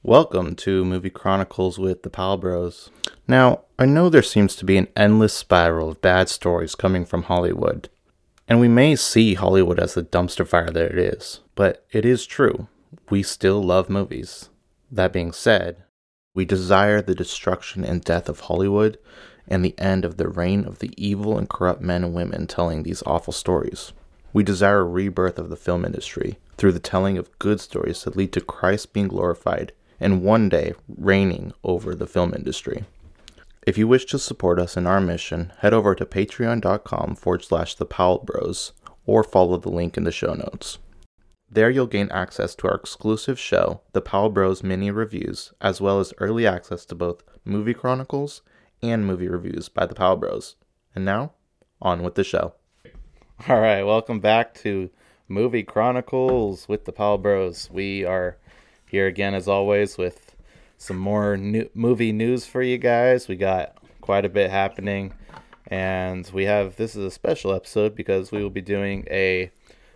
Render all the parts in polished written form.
Welcome to Movie Chronicles with the Pal Bros. Now, I know there seems to be an endless spiral of bad stories coming from Hollywood, and we may see Hollywood as the dumpster fire that it is, but it is true. We still love movies. That being said, we desire the destruction and death of Hollywood and the end of the reign of the evil and corrupt men and women telling these awful stories. We desire a rebirth of the film industry through the telling of good stories that lead to Christ being glorified and one day reigning over the film industry. If you wish to support us in our mission, head over to patreon.com/the Powell Bros or follow the link in the show notes. There you'll gain access to our exclusive show, The Powell Bros Mini Reviews, as well as early access to both Movie Chronicles and movie reviews by the Powell Bros. And now, on with the show. Alright, welcome back to Movie Chronicles with the Powell Bros. We are here again, as always, with some more movie news for you guys. We got quite a bit happening, and this is a special episode because we will be doing a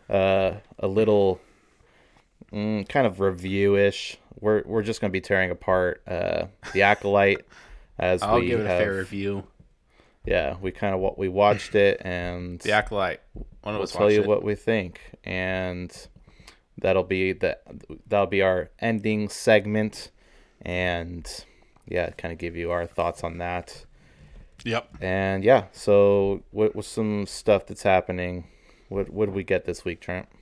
little kind of review-ish. We're just going to be tearing apart The Acolyte. I'll give it a fair review. Yeah, we watched it, and The Acolyte. We'll tell you what we think, and that'll be our ending segment, and kind of give you our thoughts on that. Yep. And so what was some stuff that's happening? What did we get this week, Trent?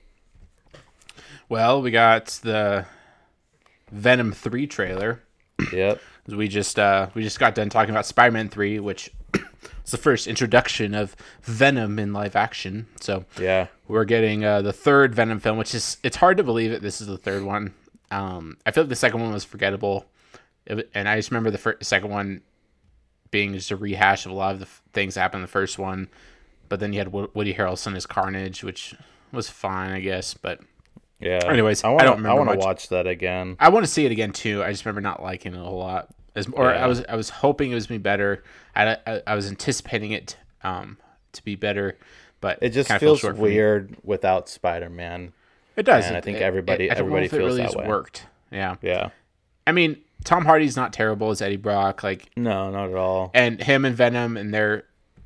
Well, we got the Venom 3 trailer. Yep. We just got done talking about Spider-Man 3, which is the first introduction of Venom in live action. So yeah, we're getting the third Venom film, it's hard to believe that this is the third one. I feel like the second one was forgettable, and I just remember the second one being just a rehash of a lot of the things that happened in the first one. But then you had Woody Harrelson as Carnage, which was fine, I guess. But yeah. Anyways, I don't remember. I want to watch that again. I want to see it again too. I just remember not liking it a whole lot. I was hoping it was be better. I was anticipating it to be better, but it just feels weird without Spider-Man. It does. And I think everybody feels really that way. Worked. Yeah. Yeah. I mean, Tom Hardy's not terrible as Eddie Brock. No, not at all. And him and Venom and their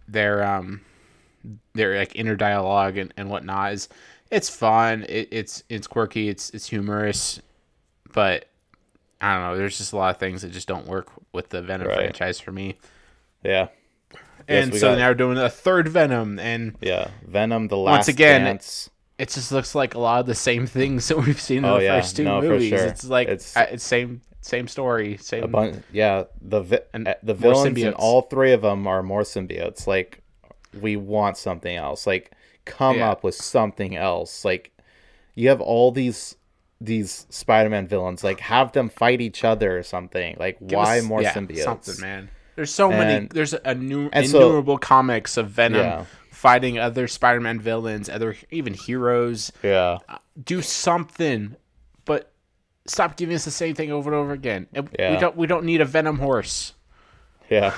like inner dialogue and whatnot it's fun. It's quirky. It's humorous, but I don't know. There's just a lot of things that just don't work with the Venom franchise for me. Yeah. And so now we're doing a third Venom, and Venom: The Last once again, Dance. It just looks like a lot of the same things that we've seen in the first two movies. For sure. It's like it's same story, same. The villains in all three of them are more symbiotes. Like, we want something else. Like, come up with something else. Like, you have all these Spider-Man villains. Like, have them fight each other or something. Like, why more symbiotes? Something, man. There's so many. There's innumerable comics of Venom fighting other Spider-Man villains, even heroes. Yeah. Do something, but stop giving us the same thing over and over again. We don't need a Venom horse. Yeah.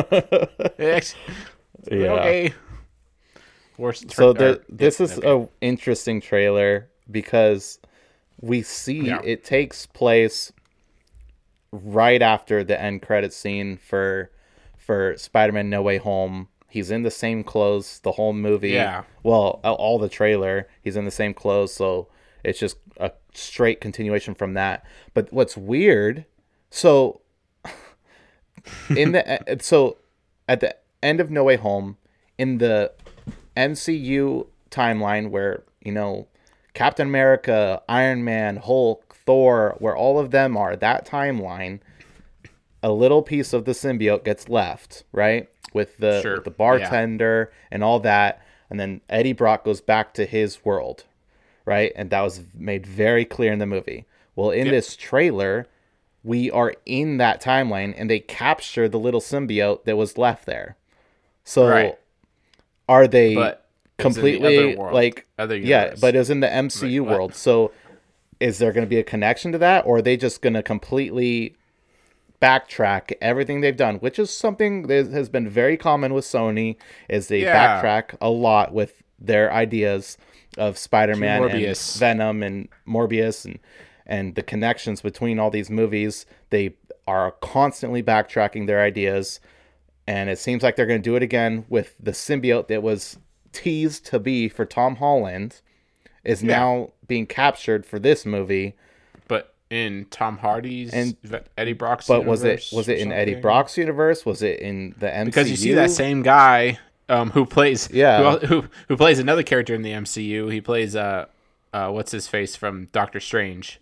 Okay. So this is an interesting trailer because we see it takes place right after the end credit scene for Spider-Man No Way Home. He's in the same clothes the whole movie. Yeah. Well, all the trailer, he's in the same clothes, so it's just a straight continuation from that. But what's weird, so at the end of No Way Home, in the MCU timeline where, Captain America, Iron Man, Hulk, Thor, where all of them are, that timeline, a little piece of the symbiote gets left, right? With the bartender and all that. And then Eddie Brock goes back to his world, right? And that was made very clear in the movie. Well, in this trailer, we are in that timeline, and they capture the little symbiote that was left there. So are they completely other universe. But it was in the MCU world. So is there going to be a connection to that, or are they just going to completely backtrack everything they've done, which is something that has been very common with Sony, is they backtrack a lot with their ideas of Spider-Man and Venom and Morbius and the connections between all these movies. They are constantly backtracking their ideas, and it seems like they're going to do it again with the symbiote that was teased to be for Tom Holland is now being captured for this movie. But in Tom Hardy's and Eddie Brock's but universe, was it in Eddie Brock's universe? Was it in the MCU? Because you see that same guy who plays who plays another character in the MCU. He plays what's his face from Doctor Strange?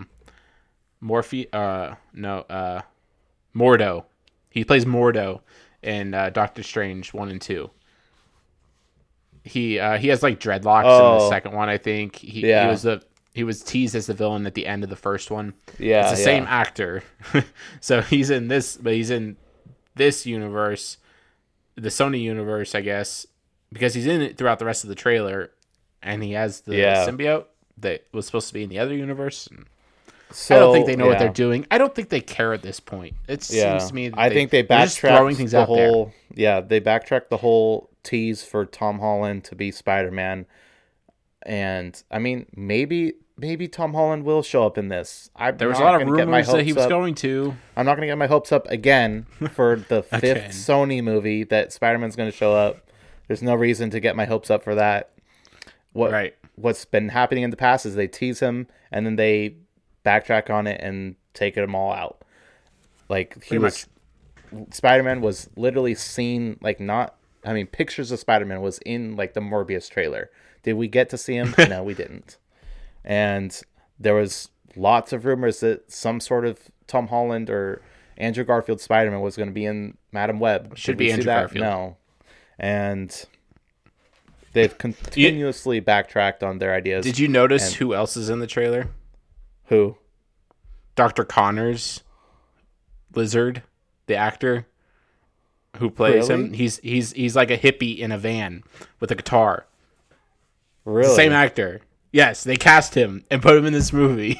Mordo. He plays Mordo in Doctor Strange 1 and 2. He has like dreadlocks in the second one, I think. He was teased as the villain at the end of the first one. Yeah, it's the same actor. So he's in this, but he's in this universe, the Sony universe, I guess, because he's in it throughout the rest of the trailer, and he has the symbiote that was supposed to be in the other universe. So, I don't think they know what they're doing. I don't think they care at this point. It seems to me that I think they backtracked the whole there. Yeah, they backtracked the whole tease for Tom Holland to be Spider-Man. And I mean, maybe Tom Holland will show up in this. There was a lot of rumors that he was going to. I'm not going to get my hopes up again for the fifth Sony movie that Spider-Man's going to show up. There's no reason to get my hopes up for that. What's been happening in the past is they tease him and then they backtrack on it and take them all out. Like Spider-Man was literally seen pictures of Spider-Man was in like the Morbius trailer. Did we get to see him? No, we didn't. And there was lots of rumors that some sort of Tom Holland or Andrew Garfield Spider-Man was going to be in Madam Web. Should be Andrew Garfield. No. And they've continuously backtracked on their ideas. Did you notice who else is in the trailer? Who? Dr. Connors, Lizard, the actor who plays him. He's like a hippie in a van with a guitar. Really? The same actor. Yes, they cast him and put him in this movie.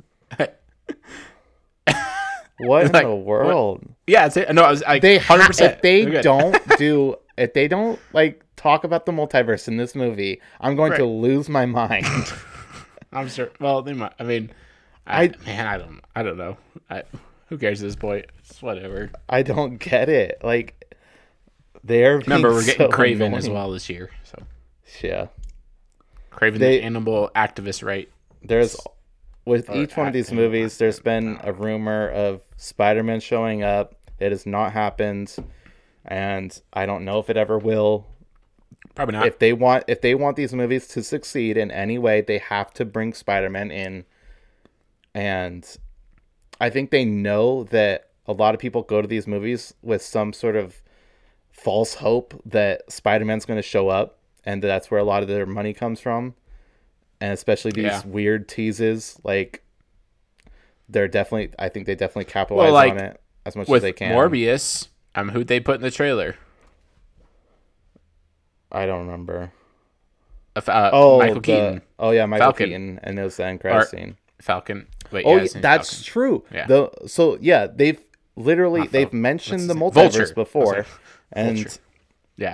What in the world? Yeah, no, I was like, 100%. If they don't like talk about the multiverse in this movie, I'm going to lose my mind. I'm sure. Well, they might. I mean, I don't know. Who cares at this point? It's whatever. I don't get it. Like, remember we're getting Kraven as well this year. So yeah. Kraven, the animal activist, right? With each one of these movies, there's been a rumor of Spider-Man showing up. It has not happened, and I don't know if it ever will. Probably not. If they want these movies to succeed in any way, they have to bring Spider-Man in. And I think they know that a lot of people go to these movies with some sort of false hope that Spider-Man's going to show up. And that's where a lot of their money comes from. And especially these weird teases. Like, I think they definitely capitalize on it as much as they can. Morbius, who'd they put in the trailer? I don't remember. Michael Keaton. Michael Keaton. And it was the end credit scene. Falcon. Wait, that's Falcon. True. Yeah. They've literally, they've mentioned the multiverse before. And Vulture. Yeah.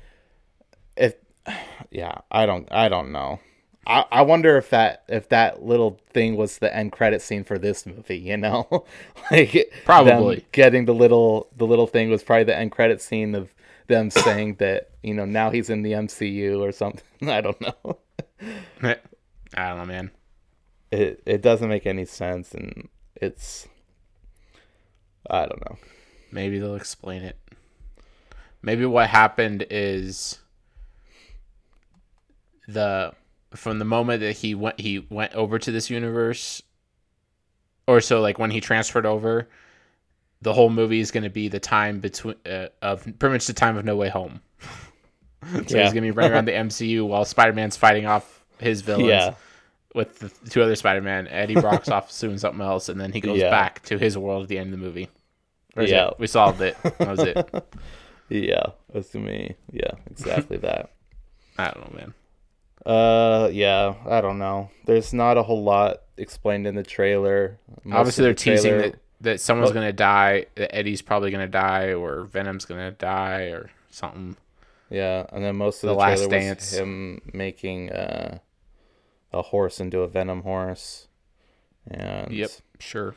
I don't know. I wonder if that little thing was the end credit scene for this movie, you know? Like, probably getting the little thing was probably the end credit scene of them saying that, you know, now he's in the MCU or something. I don't know. I don't know, man. It doesn't make any sense, and I don't know. Maybe they'll explain it. Maybe what happened is from the moment that he went over to this universe, or so, like when he transferred over, the whole movie is going to be the time between of pretty much the time of No Way Home. So he's going to be running around the MCU while Spider-Man's fighting off his villains with the two other Spider-Man. Eddie Brock's off doing something else, and then he goes back to his world at the end of the movie. We solved it. That was it. Yeah, that's to me. Yeah, exactly that. I don't know, man. I don't know. There's not a whole lot explained in the trailer. Obviously, they're teasing that someone's going to die, that Eddie's probably going to die, or Venom's going to die, or something. Yeah, and then most of the Last trailer Dance. was him making a horse into a Venom horse. And Yep, sure.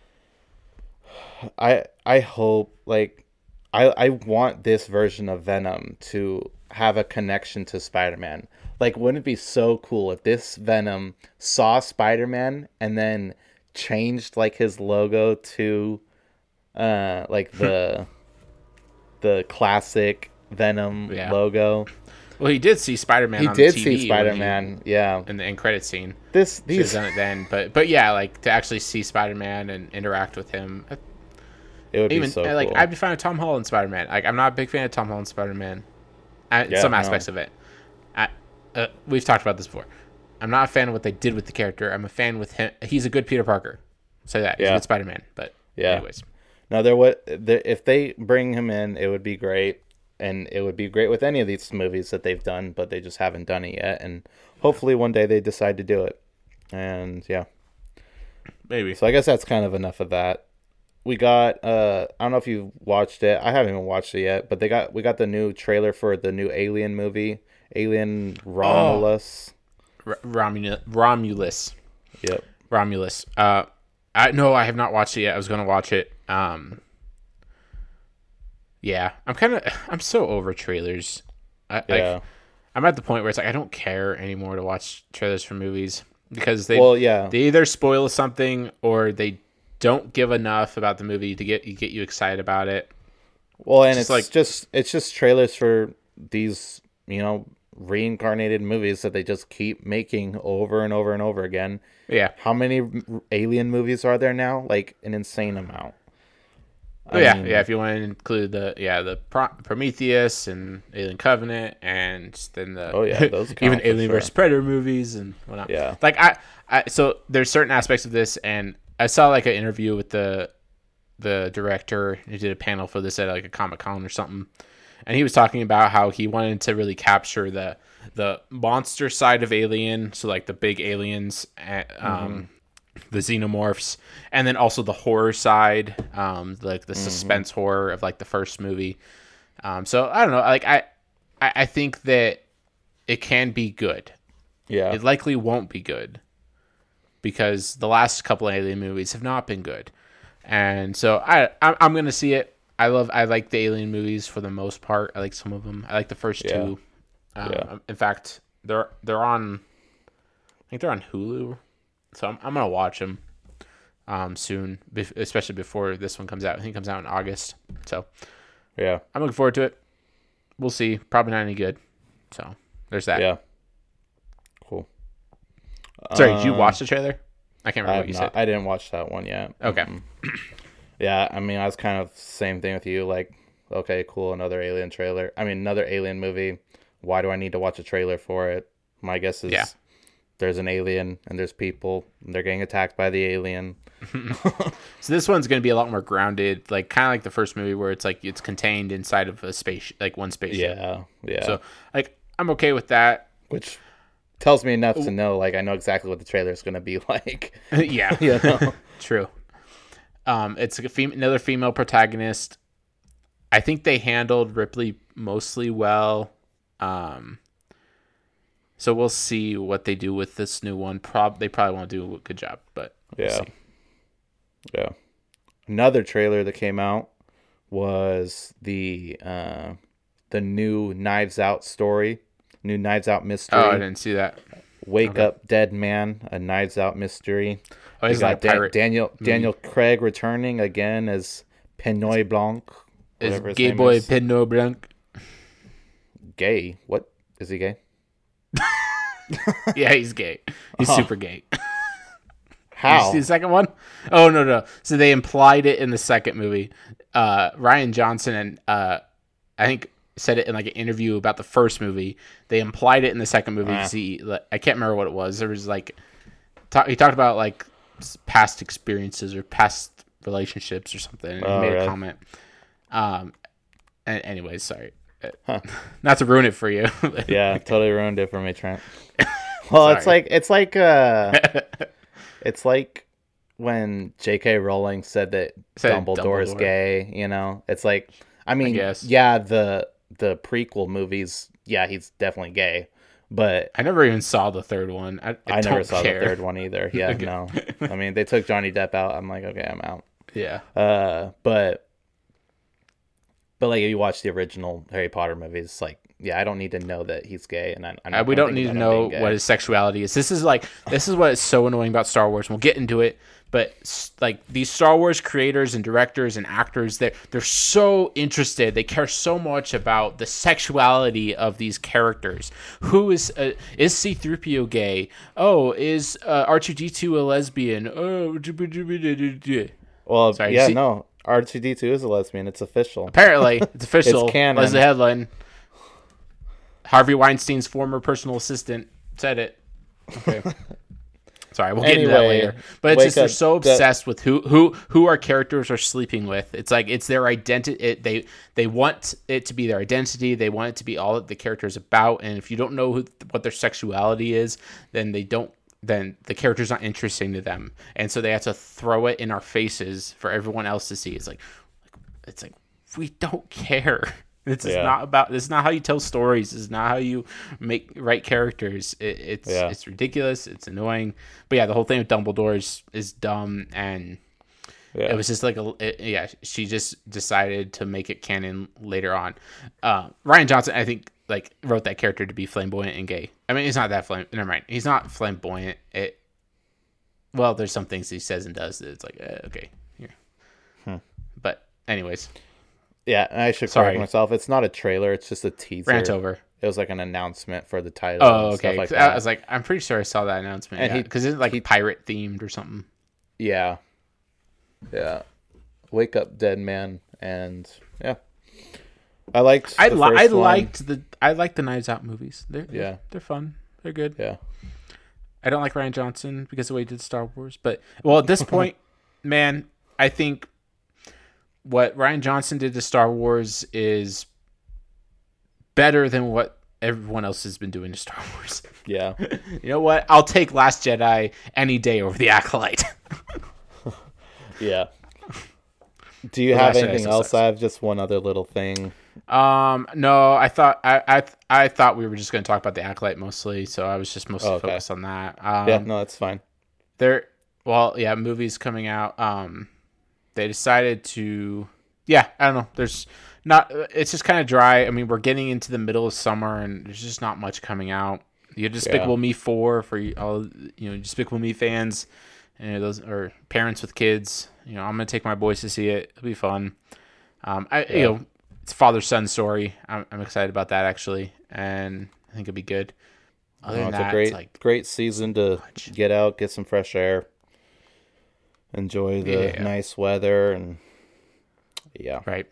I hope, like, I want this version of Venom to have a connection to Spider-Man. Like, wouldn't it be so cool if this Venom saw Spider-Man and then changed like his logo to like the classic Venom Yeah. logo? Well, he did see Spider-Man He on did the TV see Spider-Man, yeah. in the end credit scene. These Should have done it then, but yeah, like to actually see Spider-Man and interact with him. it would be Even so like cool. I'd be fine with Tom Holland Spider-Man. Like I'm not a big fan of Tom Holland Spider-Man. Yeah, Some no. aspects of it. We've talked about this before. I'm not a fan of what they did with the character. I'm a fan with him. He's a good Peter Parker. Say that. He's a Yeah. good Spider-Man. But Yeah. anyways, No, if they bring him in, it would be great, and it would be great with any of these movies that they've done, but they just haven't done it yet, and hopefully one day they decide to do it. And yeah, maybe. so I guess that's kind of enough of that. We got I don't know if you watched it. I haven't even watched it yet, but we got the new trailer for the new Alien movie, Alien Romulus. Romulus. Yep. Romulus. I have not watched it yet. I was going to watch it. Yeah, I'm so over trailers. Yeah. I'm at the point where it's like I don't care anymore to watch trailers for movies because they either spoil something or they don't give enough about the movie to get you excited about it. Well, and it's just trailers for these, reincarnated movies that they just keep making over and over and over again. Yeah. How many Alien movies are there now? Like an insane amount. Yeah. If you want to include the Prometheus and Alien Covenant, and then those count even for Alien sure. vs Predator movies and whatnot. Yeah. Like so there's certain aspects of this, and I saw like an interview with the director. He did a panel for this at like a Comic-Con or something, and he was talking about how he wanted to really capture the monster side of Alien, so like the big aliens, the xenomorphs, and then also the horror side, like the suspense horror of like the first movie. So I don't know, like I think that it can be good. Yeah. It likely won't be good because the last couple of Alien movies have not been good, and so I'm gonna see it. I like the Alien movies for the most part. I like some of them. I like the first two. In fact, they're on. I think they're on Hulu, so I'm gonna watch them soon, especially before this one comes out. I think it comes out in August, so Yeah. I'm looking forward to it. We'll see. Probably not any good. So there's that. Yeah. Cool. Sorry, did you watch the trailer? I can't remember what you said. I didn't watch that one yet. Okay. Yeah, I mean, I was kind of same thing with you. Like, okay, cool, another Alien trailer. I mean, another Alien movie. Why do I need to watch a trailer for it? My guess is there's an alien and there's people and they're getting attacked by the alien. So this one's going to be a lot more grounded, like kind of like the first movie where it's like it's contained inside of a space, like one spaceship. Yeah. So like I'm okay with that. Which tells me enough to know, like, I know exactly what the trailer is going to be like. Yeah. True. It's another female protagonist. I think they handled Ripley mostly well. So we'll see what they do with this new one. They probably won't do a good job, but we'll see. Yeah. Another trailer that came out was the new Knives Out story, new Knives Out mystery. Oh, I didn't see that. Wake Up Dead Man, a Knives Out mystery. Oh, he's like a pirate. Daniel Craig returning again as Pinoy Blanc. Is gay boy Pinoy Blanc? Gay? What? Is he gay? Yeah, he's gay. He's super gay. How? Did you see the second one? Oh, no. So they implied it in the second movie. Rian Johnson and I think said it in like an interview about the first movie. They implied it in the second movie. I can't remember what it was. There was like he talked about like past experiences or past relationships or something. And he made a comment. And anyways, sorry. Not to ruin it for you. Yeah, totally ruined it for me, Trent. Well, it's like when J.K. Rowling said that Dumbledore is gay. You know, it's like, I mean, yeah, the prequel movies, yeah, he's definitely gay, But I never even saw the third one. I never saw care. the third one either. Yeah, Okay. no. I mean, they took Johnny Depp out. I'm like, okay, I'm out. Yeah. But like, if you watch the original Harry Potter movies, like, yeah, I don't need to know that he's gay, and We don't need to know what his sexuality is. This is what is so annoying about Star Wars. We'll get into it, but like these Star Wars creators and directors and actors, they're so interested. They care so much about the sexuality of these characters. Who is C-3PO gay? Oh, is R2-D2 a lesbian? Oh, Well, sorry, yeah, no, R2-D2 is a lesbian. It's official. apparently it's official. It's canon. Was the headline. Harvey Weinstein's former personal assistant said it. Okay. Sorry, we'll get into that later. But it's just they're so obsessed with who our characters are sleeping with. It's like it's their identity. They want it to be their identity. They want it to be all that the character is about. And if you don't know what their sexuality is, then then the character's not interesting to them. And so they have to throw it in our faces for everyone else to see. It's like we don't care. This is not how you tell stories. This is not how you write characters. It's ridiculous. It's annoying. But yeah, the whole thing with Dumbledore is dumb, and it was just like she just decided to make it canon later on. Rian Johnson, I think, like wrote that character to be flamboyant and gay. I mean, he's not that never mind. He's not flamboyant. Well, there's some things he says and does that it's like okay, here. But anyways. Yeah, and I should correct myself. It's not a trailer. It's just a teaser. Rant over. It was like an announcement for the title. Oh, and okay. Stuff like that. I was like, I'm pretty sure I saw that announcement. And because it's like pirate themed or something. Yeah. Yeah. Wake Up Dead Man, and yeah, I liked the Knives Out movies. They're fun. They're good. Yeah. I don't like Rian Johnson because of the way he did Star Wars, but at this point, man, I think what Rian Johnson did to Star Wars is better than what everyone else has been doing to Star Wars. Yeah. You know what? I'll take Last Jedi any day over The Acolyte. Yeah. Do you have anything else? I have just one other little thing. No, I thought I thought we were just going to talk about The Acolyte mostly, so I was just mostly focused on that. Yeah, no, that's fine. Movies coming out. They decided to, I don't know. It's just kind of dry. I mean, we're getting into the middle of summer and there's just not much coming out. You have Despicable Me 4 for all, Despicable Me fans and those or parents with kids. I'm going to take my boys to see it. It'll be fun. It's a father-son story. I'm excited about that actually. And I think it'll be good. Other than that, it's a great season to get out, get some fresh air. Enjoy the nice weather and right.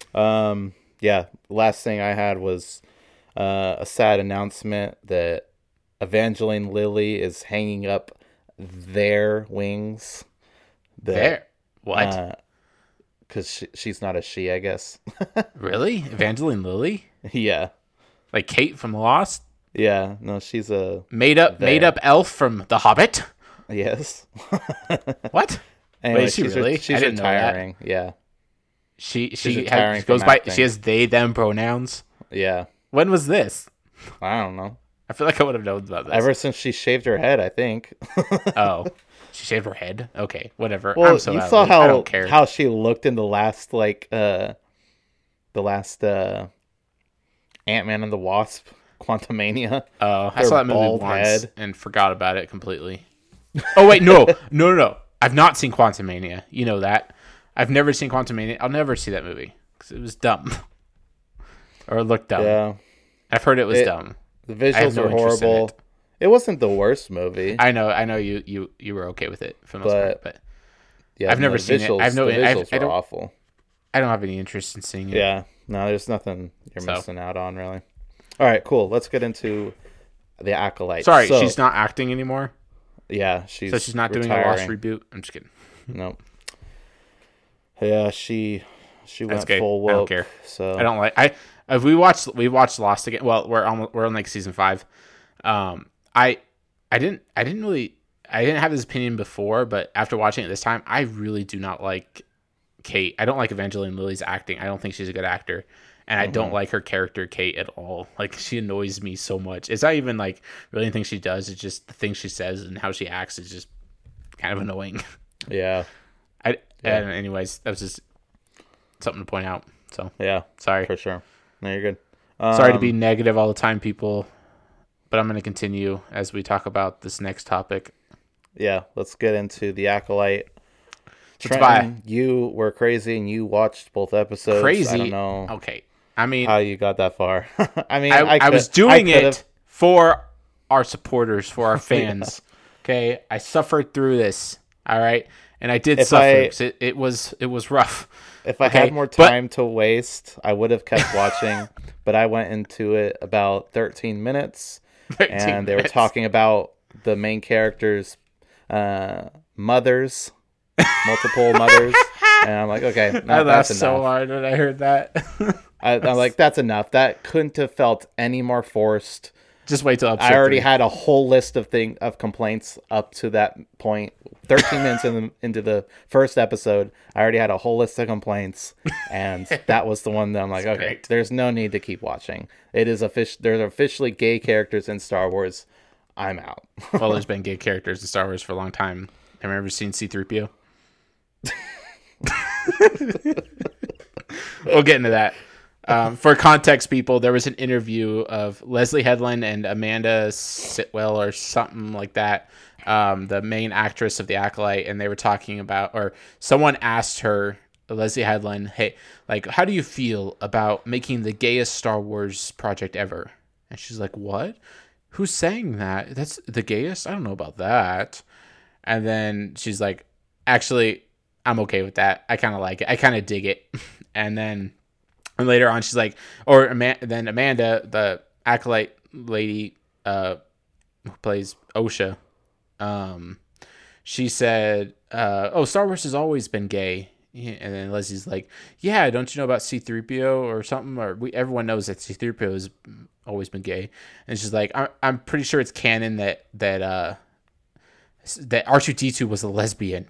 Last thing I had was a sad announcement that Evangeline Lilly is hanging up their wings. What? Because she's not a she, I guess. Really? Evangeline Lilly? Yeah. Like Kate from Lost? Yeah. No, she's a made up elf from The Hobbit. Yes. What? Anyway, wait, she's retiring. Yeah. She goes by. She has they them pronouns. Yeah. When was this? I don't know. I feel like I would have known about this. Ever since she shaved her head, I think. Oh, she shaved her head. Okay, whatever. Well, I'm so you saw I don't care. how she looked in the last Ant-Man and the Wasp, Quantumania. Oh, I saw that movie once and forgot about it completely. Oh wait, no. I've not seen Quantumania. You know that. I've never seen Quantumania. I'll never see that movie because it was dumb, or it looked dumb. Yeah, I've heard it was dumb. The visuals were horrible. It wasn't the worst movie. I know. You were okay with it for the most part, but yeah, I've never seen it. The visuals were awful. I don't have any interest in seeing it. Yeah, no, there's nothing you're missing out on, really. All right, cool. Let's get into The Acolyte. Sorry, she's not acting anymore. Yeah, she's not retiring. doing a Lost reboot. I'm just kidding. Nope. Yeah, she went full woke. I don't care. So I don't like. We watched Lost again. Well, we're on like season 5. I didn't have this opinion before, but after watching it this time, I really do not like Kate. I don't like Evangeline Lilly's acting. I don't think she's a good actor. and I don't like her character Kate at all. Like, she annoys me so much. It's not even like really anything she does. It's just the things she says and how she acts is just kind of annoying. Yeah. And anyways, that was just something to point out. So Yeah, sorry for sure. No, you're good. Sorry to be negative all the time, people, but I'm going to continue as we talk about this next topic. Yeah, let's get into The Acolyte. Bye. Trenton, you were crazy and you watched both episodes. Crazy? I don't know Okay. I mean, how you got that far. I mean, I was doing it for our supporters, for our fans. Okay, I suffered through this. All right, and I did suffer. It was rough. If I had more time to waste, I would have kept watching. But I went into it about 13 minutes, and they were talking about the main characters' mothers, multiple mothers, and I'm like, okay, no, I laughed that's enough. so hard when I heard that. I'm like, that's enough. That couldn't have felt any more forced. Just wait till I already had a whole list of complaints up to that point. 13 minutes into the first episode, I already had a whole list of complaints, and that was the one that I'm like, okay, great. There's no need to keep watching. There's officially gay characters in Star Wars. I'm out. Well, there's been gay characters in Star Wars for a long time. Have you ever seen C-3PO? We'll get into that. For context, people, there was an interview of Leslie Headland and Amanda Sitwell or something like that, the main actress of The Acolyte, and they were talking about, or someone asked her, Leslie Headland, hey, like, how do you feel about making the gayest Star Wars project ever? And she's like, what? Who's saying that? That's the gayest? I don't know about that. And then she's like, actually, I'm okay with that. I kind of like it. I kind of dig it. And later on, she's like, then Amanda, the Acolyte lady who plays Osha, she said, Star Wars has always been gay. And then Leslie's like, yeah, don't you know about C-3PO or something? Or everyone knows that C-3PO has always been gay. And she's like, I'm pretty sure it's canon that R2-D2 was a lesbian.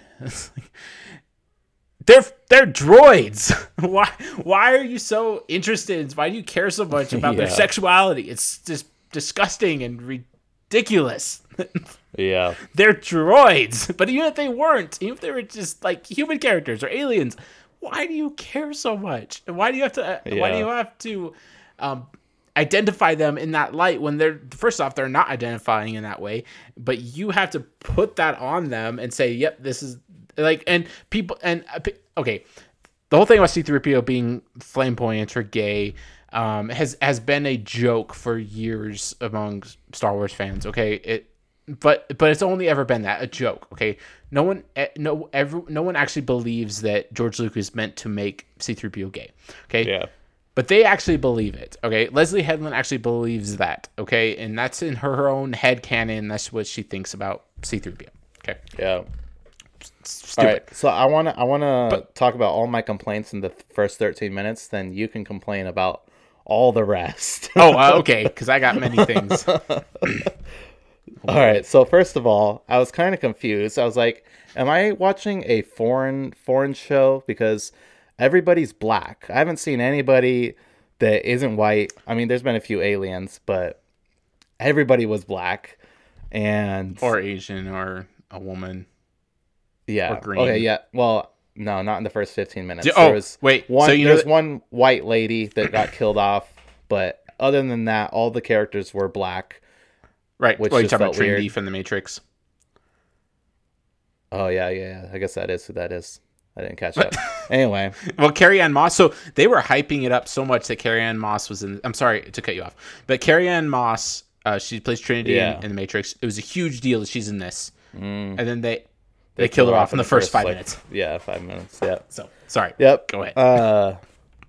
They're droids. Why are you so interested? Why do you care so much about their sexuality? It's just disgusting and ridiculous. Yeah. They're droids. But even if they weren't, even if they were just like human characters or aliens, why do you care so much? And why do you have to identify them in that light when they're not identifying in that way, but you have to put that on them and say, yep, this is like, and people, and okay, the whole thing about C-3PO being flamboyant or gay has been a joke for years among Star Wars fans. Okay, but it's only ever been a joke. Okay, no one actually believes that George Lucas meant to make C-3PO gay. Okay, yeah, but they actually believe it. Okay, Leslie Headland actually believes that. Okay, and that's in her own head canon. That's what she thinks about C-3PO. Okay, yeah. Stupid. All right, so I want to talk about all my complaints in the first 13 minutes. Then you can complain about all the rest. Okay, because I got many things. All right, so first of all, I was kind of confused. I was like, am I watching a foreign show? Because everybody's black. I haven't seen anybody that isn't white. I mean, there's been a few aliens, but everybody was black. Or Asian or a woman. Yeah. Or green. Okay, yeah. Well, no, not in the first 15 minutes. Wait. There's one white lady that got killed off, but other than that, all the characters were black. Right. Which you're talking about Trinity weird. from The Matrix. Oh, yeah. I guess that is who that is. I didn't catch that. Anyway. Well, Carrie-Anne Moss. So they were hyping it up so much that Carrie-Anne Moss was in... I'm sorry to cut you off. But Carrie-Anne Moss, she plays Trinity in The Matrix. It was a huge deal that she's in this. And then they killed her off in the first 5 minutes. Yeah, 5 minutes. Yeah. So, sorry. Yep. Go ahead.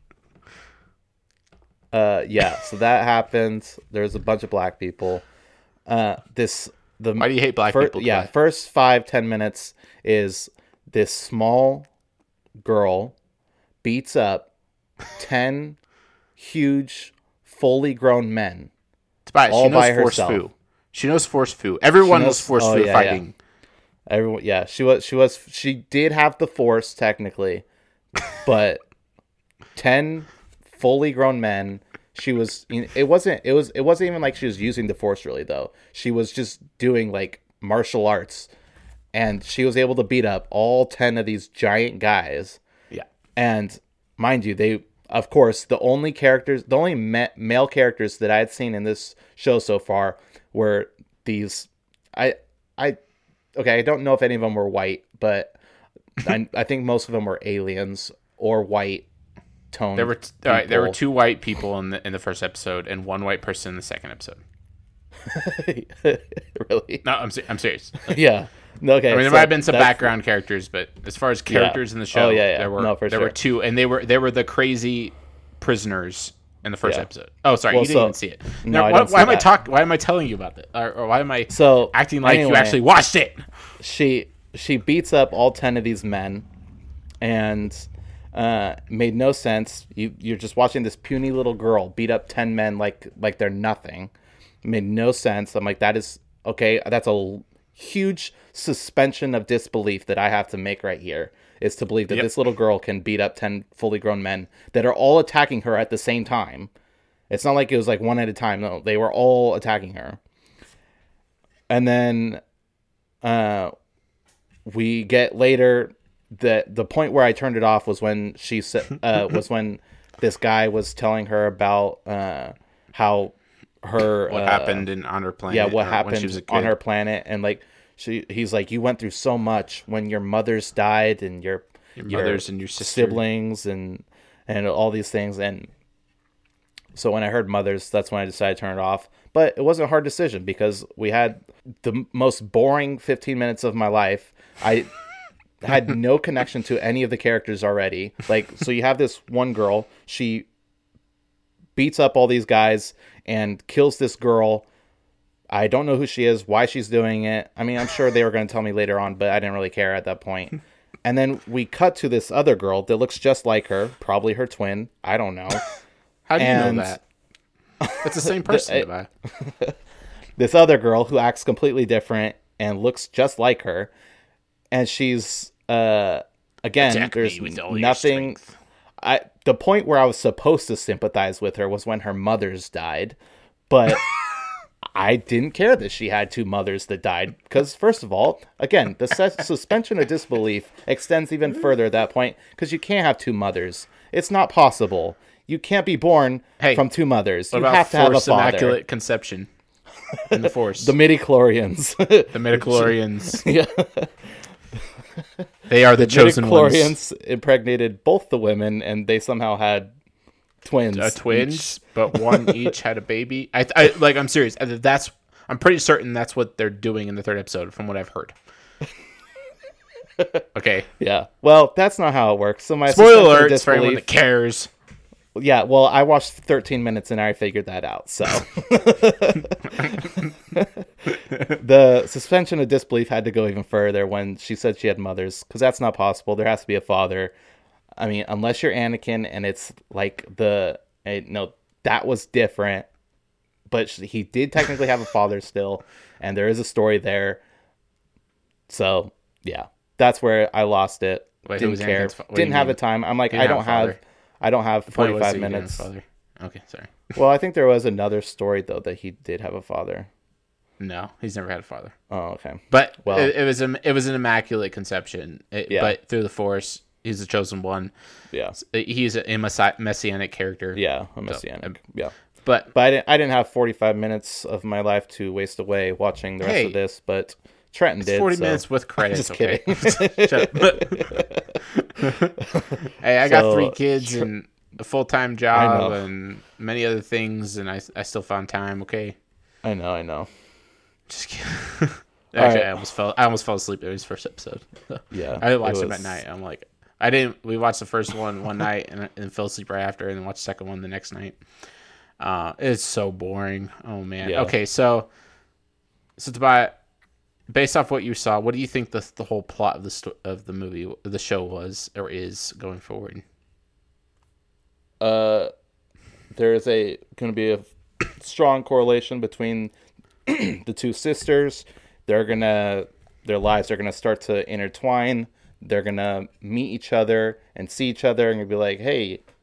Yeah, so that happened. There's a bunch of black people. Why do you hate black people? Yeah, first 5-10 minutes is this small girl beats up 10 huge, fully grown men. Tobias, all she knows by force herself. foo. She knows force foo. Everyone knows force foo fighting. Yeah. Everyone, yeah, she did have the force technically, but 10 fully grown men. She was. It wasn't even like she was using the Force really though. She was just doing like martial arts, and she was able to beat up all 10 of these giant guys. Yeah. And mind you, they, of course, the only male characters that I had seen in this show so far were these. Okay, I don't know if any of them were white, but I think most of them were aliens or white tone. There were 2 white people in the first episode and 1 white person in the second episode. Really? No, I'm serious. Yeah. Okay. I mean, there might have been some background characters, but as far as characters in the show, there were 2, and they were the crazy prisoners in the first episode. Oh, sorry, you didn't even see it. No, why am I telling you about it? Or why am I acting like you actually watched it? She beats up all 10 of these men, and made no sense. You're just watching this puny little girl beat up 10 men like they're nothing. Made no sense. I'm like, that is okay. That's a huge suspension of disbelief that I have to make right here, is to believe that this little girl can beat up 10 fully grown men that are all attacking her at the same time. It's not like it was like one at a time. No, they were all attacking her. And then we get later that the point where I turned it off was when she said was when this guy was telling her about how her what happened on her planet. Yeah, what happened when she was a kid. On her planet, and like he's like, you went through so much when your mothers died and your mothers and your sister. Siblings and all these things. And so when I heard mothers, that's when I decided to turn it off. But it wasn't a hard decision because we had the most boring 15 minutes of my life. I had no connection to any of the characters already. Like, so you have this one girl, she beats up all these guys and kills this girl. I don't know who she is, why she's doing it. I mean, I'm sure they were going to tell me later on, but I didn't really care at that point. And then we cut to this other girl that looks just like her, probably her twin. I don't know. How do you know that? It's the same person. This other girl who acts completely different and looks just like her. And she's, again, there's nothing. The point where I was supposed to sympathize with her was when her mothers died. But I didn't care that she had 2 mothers that died. Because, first of all, again, the suspension of disbelief extends even further at that point. Because you can't have 2 mothers. It's not possible. You can't be born from 2 mothers. You have to have a father. Immaculate conception in the Force. The midichlorians. The midichlorians. Yeah. They are the chosen ones. The midichlorians impregnated both the women, and they somehow had twins. Twins, but one each had a baby. I'm serious. I'm pretty certain that's what they're doing in the 3rd episode, from what I've heard. Okay. Yeah. Well, that's not how it works. So my spoiler alert for anyone that cares. Yeah, well, I watched 13 minutes and I figured that out. So the suspension of disbelief had to go even further when she said she had mothers, because that's not possible. There has to be a father. I mean, unless you're Anakin and it's like that was different. But he did technically have a father still, and there is a story there. So, yeah, that's where I lost it. Didn't care. Didn't have the time. I'm like, I don't have 45 minutes. Okay, sorry. Well, I think there was another story, though, that he did have a father. No, he's never had a father. Oh, okay. But it was an immaculate conception. But through the Force, he's the chosen one. Yeah. He's a messianic character. Yeah, a messianic. Yeah. But I didn't have 45 minutes of my life to waste away watching the rest of this, but Trenton did. 40 minutes with credits. Just kidding. Hey, I got 3 kids and a full-time job and many other things, and I still found time. Okay. I know. Just kidding. Actually, right. I almost fell asleep during his first episode. Yeah, I watched him at night. I'm like, we watched the first one night and fell asleep right after, and then watched the second one the next night. It's so boring. Oh man. Yeah. Okay, so Tobias, based off what you saw, what do you think the whole plot of the movie, the show was or is going forward? There is going to be a strong correlation between the 2 sisters. Their lives are gonna start to intertwine. They're gonna meet each other and see each other and be like, hey,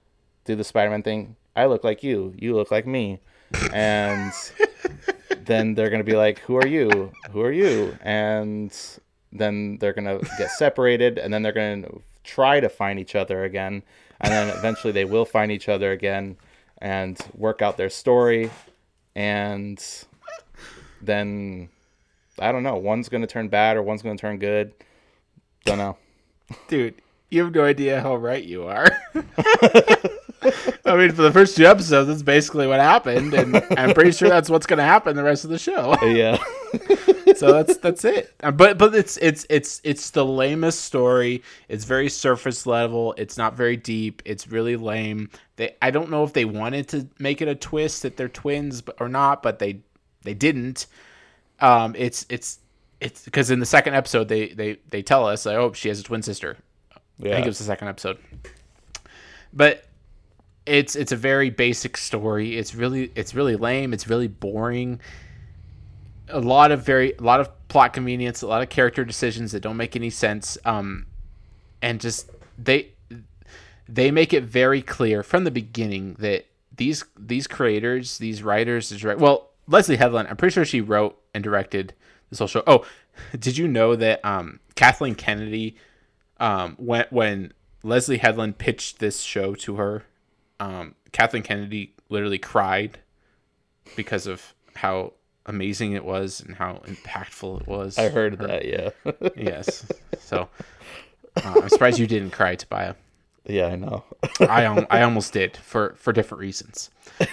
do the Spider-Man thing. I look like you. You look like me. And then they're going to be like, who are you? Who are you? And then they're going to get separated, and then they're going to try to find each other again. And then eventually they will find each other again and work out their story. And then, I don't know, one's going to turn bad or one's going to turn good. Don't know. Dude, you have no idea how right you are. I mean, for the first 2 episodes, that's basically what happened, and I'm pretty sure that's what's going to happen the rest of the show. Yeah. So that's it. But it's the lamest story. It's very surface level. It's not very deep. It's really lame. I don't know if they wanted to make it a twist that they're twins or not, but they didn't. It's because in the second episode they tell us, like, oh, she has a twin sister. Yeah. I think it was the second episode. But it's a very basic story. It's really lame. It's really boring. A lot of plot convenience, a lot of character decisions that don't make any sense. And just they make it very clear from the beginning that these creators, these writers, Leslie Headland, I'm pretty sure she wrote and directed this whole show. Oh, did you know that Kathleen Kennedy, when Leslie Headland pitched this show to her, Kathleen Kennedy literally cried because of how amazing it was and how impactful it was. I heard that, yeah. Yes. So I'm surprised you didn't cry, Tobiah. Yeah, I know. I almost did for different reasons.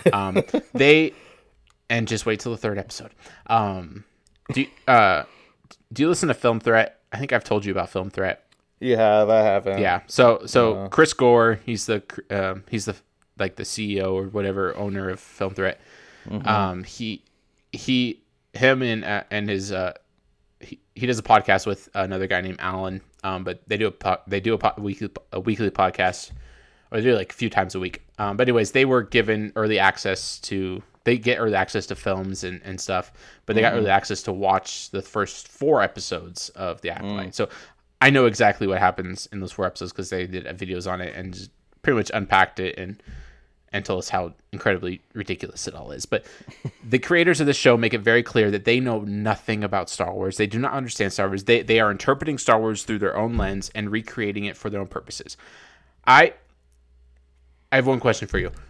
And just wait till the 3rd episode. Do you listen to Film Threat? I think I've told you about Film Threat. You have, I haven't. Yeah. So Chris Gore, he's the like the CEO or whatever, owner of Film Threat. Mm-hmm. Him and his he does a podcast with another guy named Alan. But they do a weekly podcast, or they do it like a few times a week. But anyways, they were given early access to. They get early access to films and stuff, but they got early access to watch the first 4 episodes of The Acolyte. So I know exactly what happens in those 4 episodes because they did videos on it and just pretty much unpacked it and told us how incredibly ridiculous it all is. But the creators of the show make it very clear that they know nothing about Star Wars. They do not understand Star Wars. They are interpreting Star Wars through their own lens and recreating it for their own purposes. I have one question for you.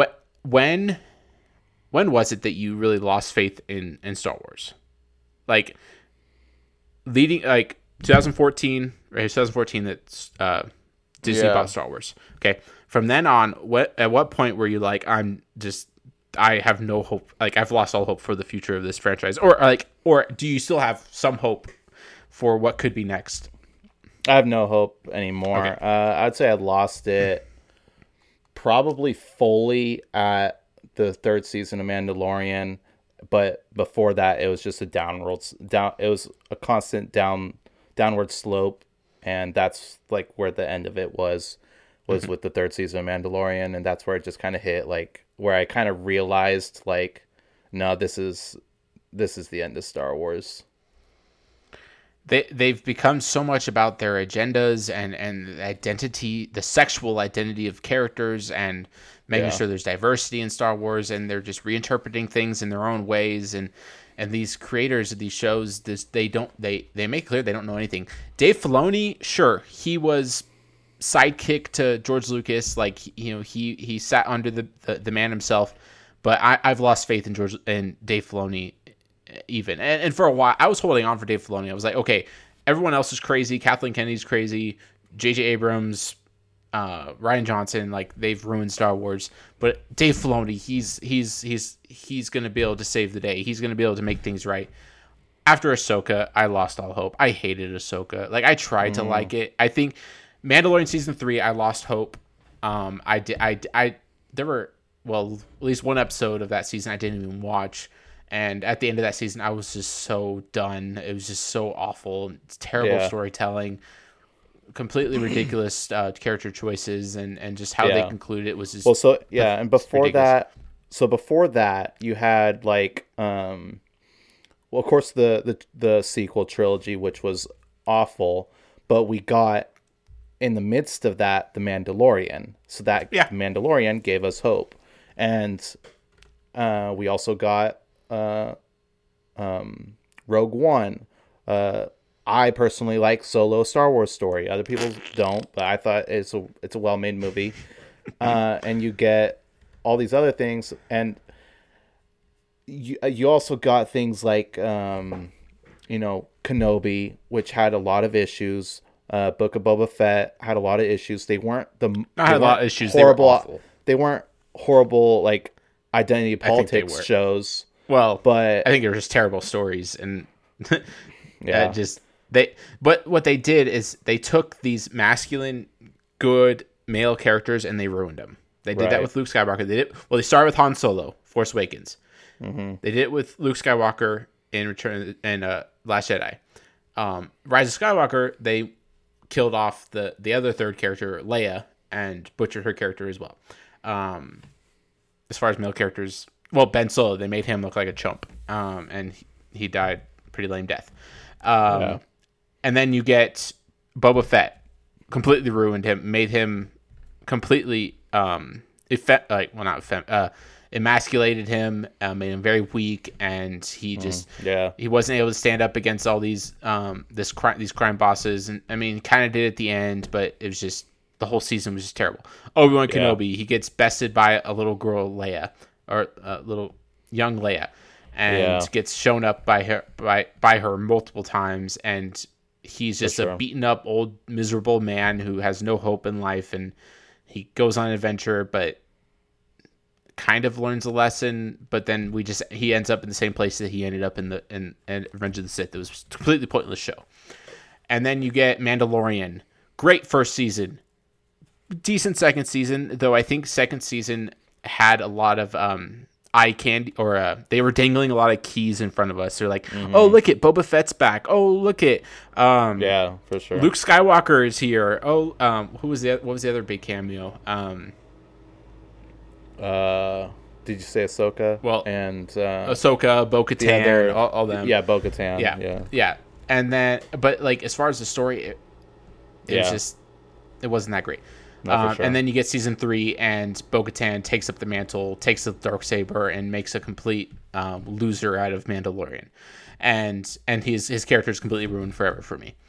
When was it that you really lost faith in Star Wars? Like leading, like 2014, right? 2014 that Disney bought Star Wars. Okay. From then on, at what point were you like, I have no hope, like I've lost all hope for the future of this franchise, or do you still have some hope for what could be next? I have no hope anymore. Okay. I'd say I lost it probably fully at the 3rd season of Mandalorian, but before that it was just it was a constant downward slope, and that's like where the end of it was with the 3rd season of Mandalorian, and that's where it just kind of hit, like where I kind of realized, like, no, this is the end of Star Wars. They've become so much about their agendas and identity, the sexual identity of characters, and making sure there's diversity in Star Wars, and they're just reinterpreting things in their own ways. And these creators of these shows, they make clear they don't know anything. Dave Filoni, sure, he was sidekick to George Lucas, like, you know, he sat under the man himself. But I've lost faith in Dave Filoni. Even and for a while I was holding on for Dave Filoni. I was like, okay, everyone else is crazy. Kathleen Kennedy's crazy. J.J. Abrams, Rian Johnson, like they've ruined Star Wars. But Dave Filoni, he's gonna be able to save the day. He's gonna be able to make things right. After Ahsoka, I lost all hope. I hated Ahsoka. Like I tried to like it. I think Mandalorian season 3, I lost hope. There were at least one episode of that season I didn't even watch. And at the end of that season, I was just so done. It was just so awful. It's terrible storytelling, completely ridiculous character choices, and just how they concluded it was just and before that, you had like of course the sequel trilogy, which was awful, but we got in the midst of that, The Mandalorian. So that Yeah. Mandalorian gave us hope. And we also got Rogue One. I personally like Solo: Star Wars Story. Other people don't, but I thought it's a well-made movie. And you get all these other things, and you also got things like Kenobi, which had a lot of issues. Book of Boba Fett had a lot of issues. They weren't Not had a lot of issues. Horrible, they were awful. They weren't horrible like identity politics shows. Well, but I think they were just terrible stories, and yeah, But what they did is they took these masculine, good male characters and they ruined them. They did that with Luke Skywalker. They started with Han Solo, Force Awakens. Mm-hmm. They did it with Luke Skywalker in Return and Last Jedi. Rise of Skywalker, they killed off the other third character, Leia, and butchered her character as well. As far as male characters, well, Ben Solo, they made him look like a chump, and he died a pretty lame death. And then you get Boba Fett, completely ruined him, made him completely emasculated him, made him very weak, and he just he wasn't able to stand up against all these these crime bosses. And I mean, kind of did at the end, but it was just the whole season was just terrible. Obi-Wan Kenobi, he gets bested by a little girl Leia, or a little young Leia, and gets shown up by her multiple times, and he's just a beaten up old miserable man who has no hope in life, and he goes on an adventure but kind of learns a lesson, but then he ends up in the same place that he ended up in Revenge of the Sith. It was a completely pointless show. And then you get Mandalorian. Great first season. Decent second season, though I think second season had a lot of eye candy, or they were dangling a lot of keys in front of us. They're like, oh, look at Boba Fett's back. Oh, look at for sure. Luke Skywalker is here. Oh, what was the other big cameo? Did you say Ahsoka? Well, and Ahsoka, Bo-Katan, all them. Yeah, Bo-Katan. Yeah. And then, but like as far as the story, it was just, it wasn't that great. No, and then you get season 3, and Bo-Katan takes up the mantle, takes the Darksaber, and makes a complete loser out of Mandalorian, and his character is completely ruined forever for me.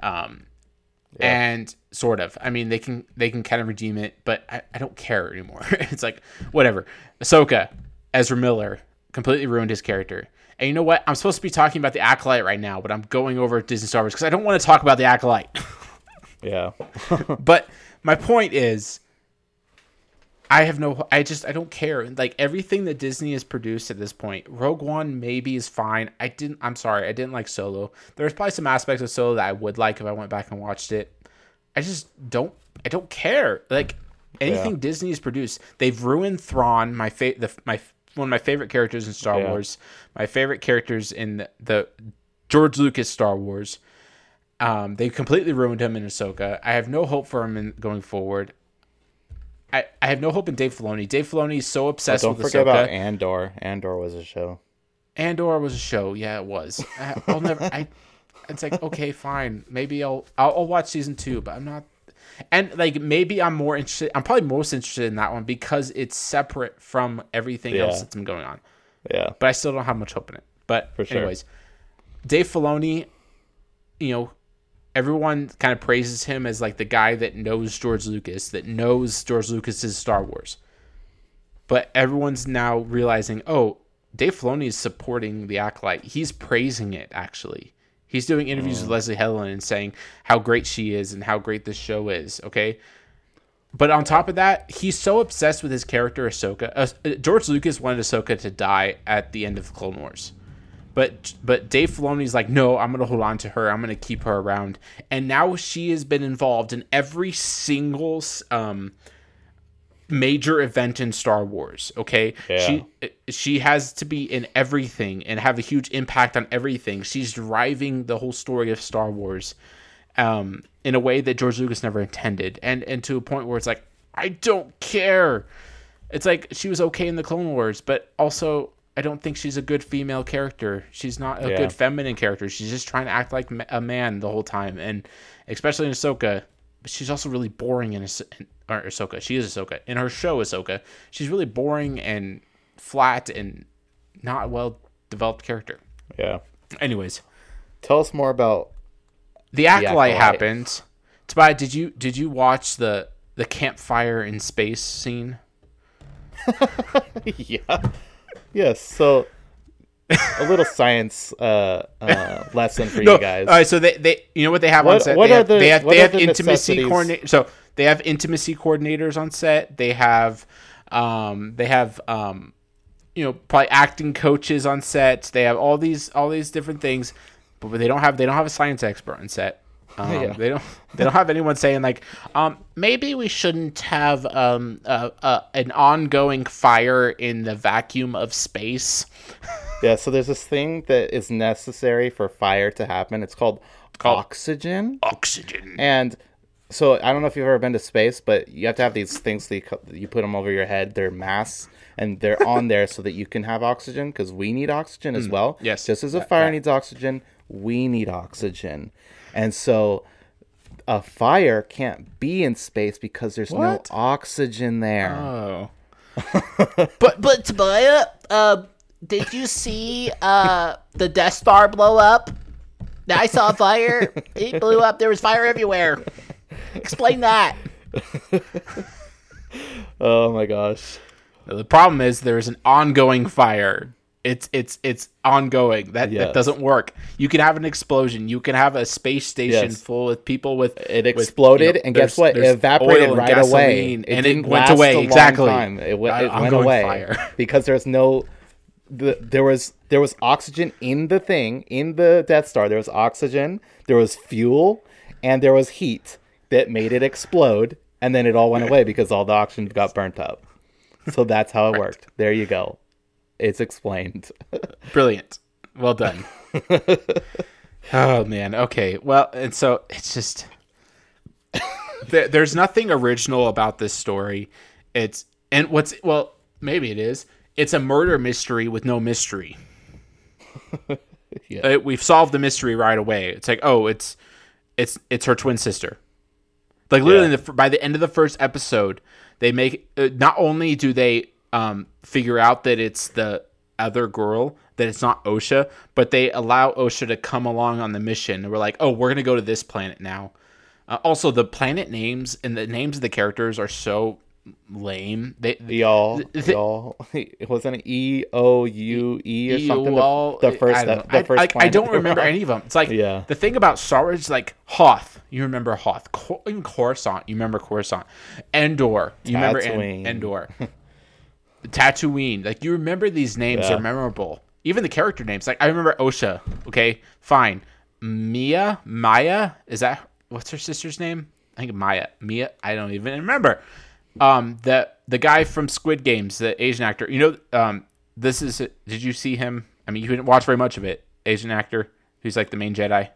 And sort of, I mean, they can kind of redeem it, but I don't care anymore. It's like whatever. Ahsoka, Ezra Miller completely ruined his character. And you know what? I'm supposed to be talking about the Acolyte right now, but I'm going over Disney Star Wars because I don't want to talk about the Acolyte. Yeah. But my point is, I don't care. Like everything that Disney has produced at this point, Rogue One maybe is fine. I'm sorry, I didn't like Solo. There's probably some aspects of Solo that I would like if I went back and watched it. I don't care. Like anything Disney has produced, they've ruined Thrawn, one of my favorite characters in Star Wars, my favorite characters in the George Lucas Star Wars. They completely ruined him in Ahsoka. I have no hope for him going forward. I have no hope in Dave Filoni. Dave Filoni is so obsessed with Ahsoka. Don't forget about Andor. Andor was a show. Andor was a show. Yeah, it was. It's like, okay, fine. Maybe I'll watch season 2, but I'm not. And like maybe I'm more interested. I'm probably most interested in that one because it's separate from everything else that's been going on. Yeah. But I still don't have much hope in it. But anyways, Dave Filoni, everyone kind of praises him as like the guy that knows George Lucas's Star Wars. But everyone's now realizing, oh, Dave Filoni is supporting the Acolyte. He's praising it, actually. He's doing interviews with Leslie Helen and saying how great she is and how great this show is, okay? But on top of that, he's so obsessed with his character Ahsoka. George Lucas wanted Ahsoka to die at the end of Clone Wars. But Dave Filoni's like, no, I'm going to hold on to her. I'm going to keep her around. And now she has been involved in every single major event in Star Wars, okay? Yeah. She has to be in everything and have a huge impact on everything. She's driving the whole story of Star Wars in a way that George Lucas never intended. And to a point where it's like, I don't care. It's like she was okay in the Clone Wars, but also I don't think she's a good female character. She's not a good feminine character. She's just trying to act like a man the whole time. And especially in Ahsoka, she's also really boring in Ahsoka. She is Ahsoka. In her show, Ahsoka, she's really boring and flat and not a well-developed character. Yeah. Anyways. Tell us more about The Acolyte happened. Tobias, did you watch the campfire in space scene? Yeah. Yes. So a little science lesson for you guys. All right. So they you know what they have on set? They have intimacy coordinators. So they have intimacy coordinators on set. They have probably acting coaches on set. They have all these different things, but they don't have a science expert on set. They don't have anyone saying like, maybe we shouldn't have an ongoing fire in the vacuum of space. Yeah, so there's this thing that is necessary for fire to happen. It's called oxygen. Oxygen. And so I don't know if you've ever been to space, but you have to have these things that you put them over your head. They're masks, and they're on there so that you can have oxygen, because we need oxygen as well. Yes. Just as a fire needs oxygen, we need oxygen. And so a fire can't be in space because there's no oxygen there. Oh. But Tobias, did you see the Death Star blow up? I saw fire. It blew up. There was fire everywhere. Explain that. Oh my gosh. The problem is there's an ongoing fire. It's ongoing. That doesn't work. You can have an explosion. You can have a space station full of people with it exploded, and guess what? It evaporated right away. It went away. Exactly. It went away fire. Because there was oxygen in the thing, in the Death Star. There was oxygen, there was fuel, and there was heat that made it explode, and then it all went away because all the oxygen got burnt up. So that's how it worked. There you go. It's explained. Brilliant. Well done. Oh, man. Okay. Well, and so it's just... there's nothing original about this story. Maybe it is. It's a murder mystery with no mystery. Yeah. We've solved the mystery right away. It's like, oh, it's her twin sister. Like, literally, by the end of the first episode, they make... not only do they... figure out that it's the other girl, that it's not Osha, but they allow Osha to come along on the mission. And we're like, oh, we're going to go to this planet now. Also, the planet names and the names of the characters are so lame. Y'all. It wasn't an EOUE or something. The first I don't remember any of them. It's like, the thing about Star Wars is like Hoth. You remember Hoth. Even Coruscant. You remember Coruscant. Endor. You remember Endor. Tatooine. Like, you remember these names are memorable. Even the character names. Like, I remember Osha. Okay, fine. Maya? Is that... What's her sister's name? I think Maya. I don't even remember. The guy from Squid Games, the Asian actor. You know, this is... Did you see him? I mean, you didn't watch very much of it. Asian actor who's like the main Jedi.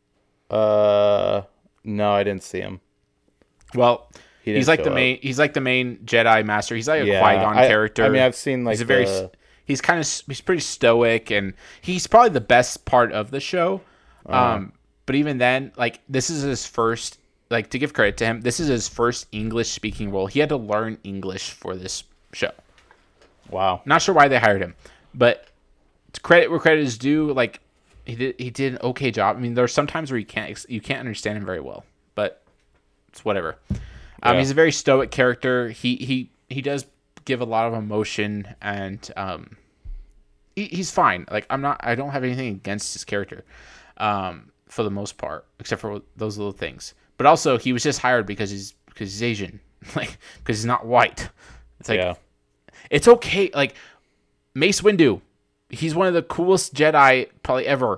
No, I didn't see him. Well... He's like the main Jedi master. He's like a Qui-Gon character. I mean, I've seen like he's pretty stoic, and he's probably the best part of the show. But even then, like, this is his first, like, to give credit to him, this is his first English speaking role. He had to learn English for this show. Wow. Not sure why they hired him, but to credit where credit is due, like, he did an okay job. I mean, there are some times where you can't understand him very well, but it's whatever. He's a very stoic character. He does give a lot of emotion, and he's fine. Like, I don't have anything against his character, for the most part, except for those little things. But also, he was just hired because he's Asian, like, because he's not white. It's like, it's okay. Like, Mace Windu, he's one of the coolest Jedi probably ever.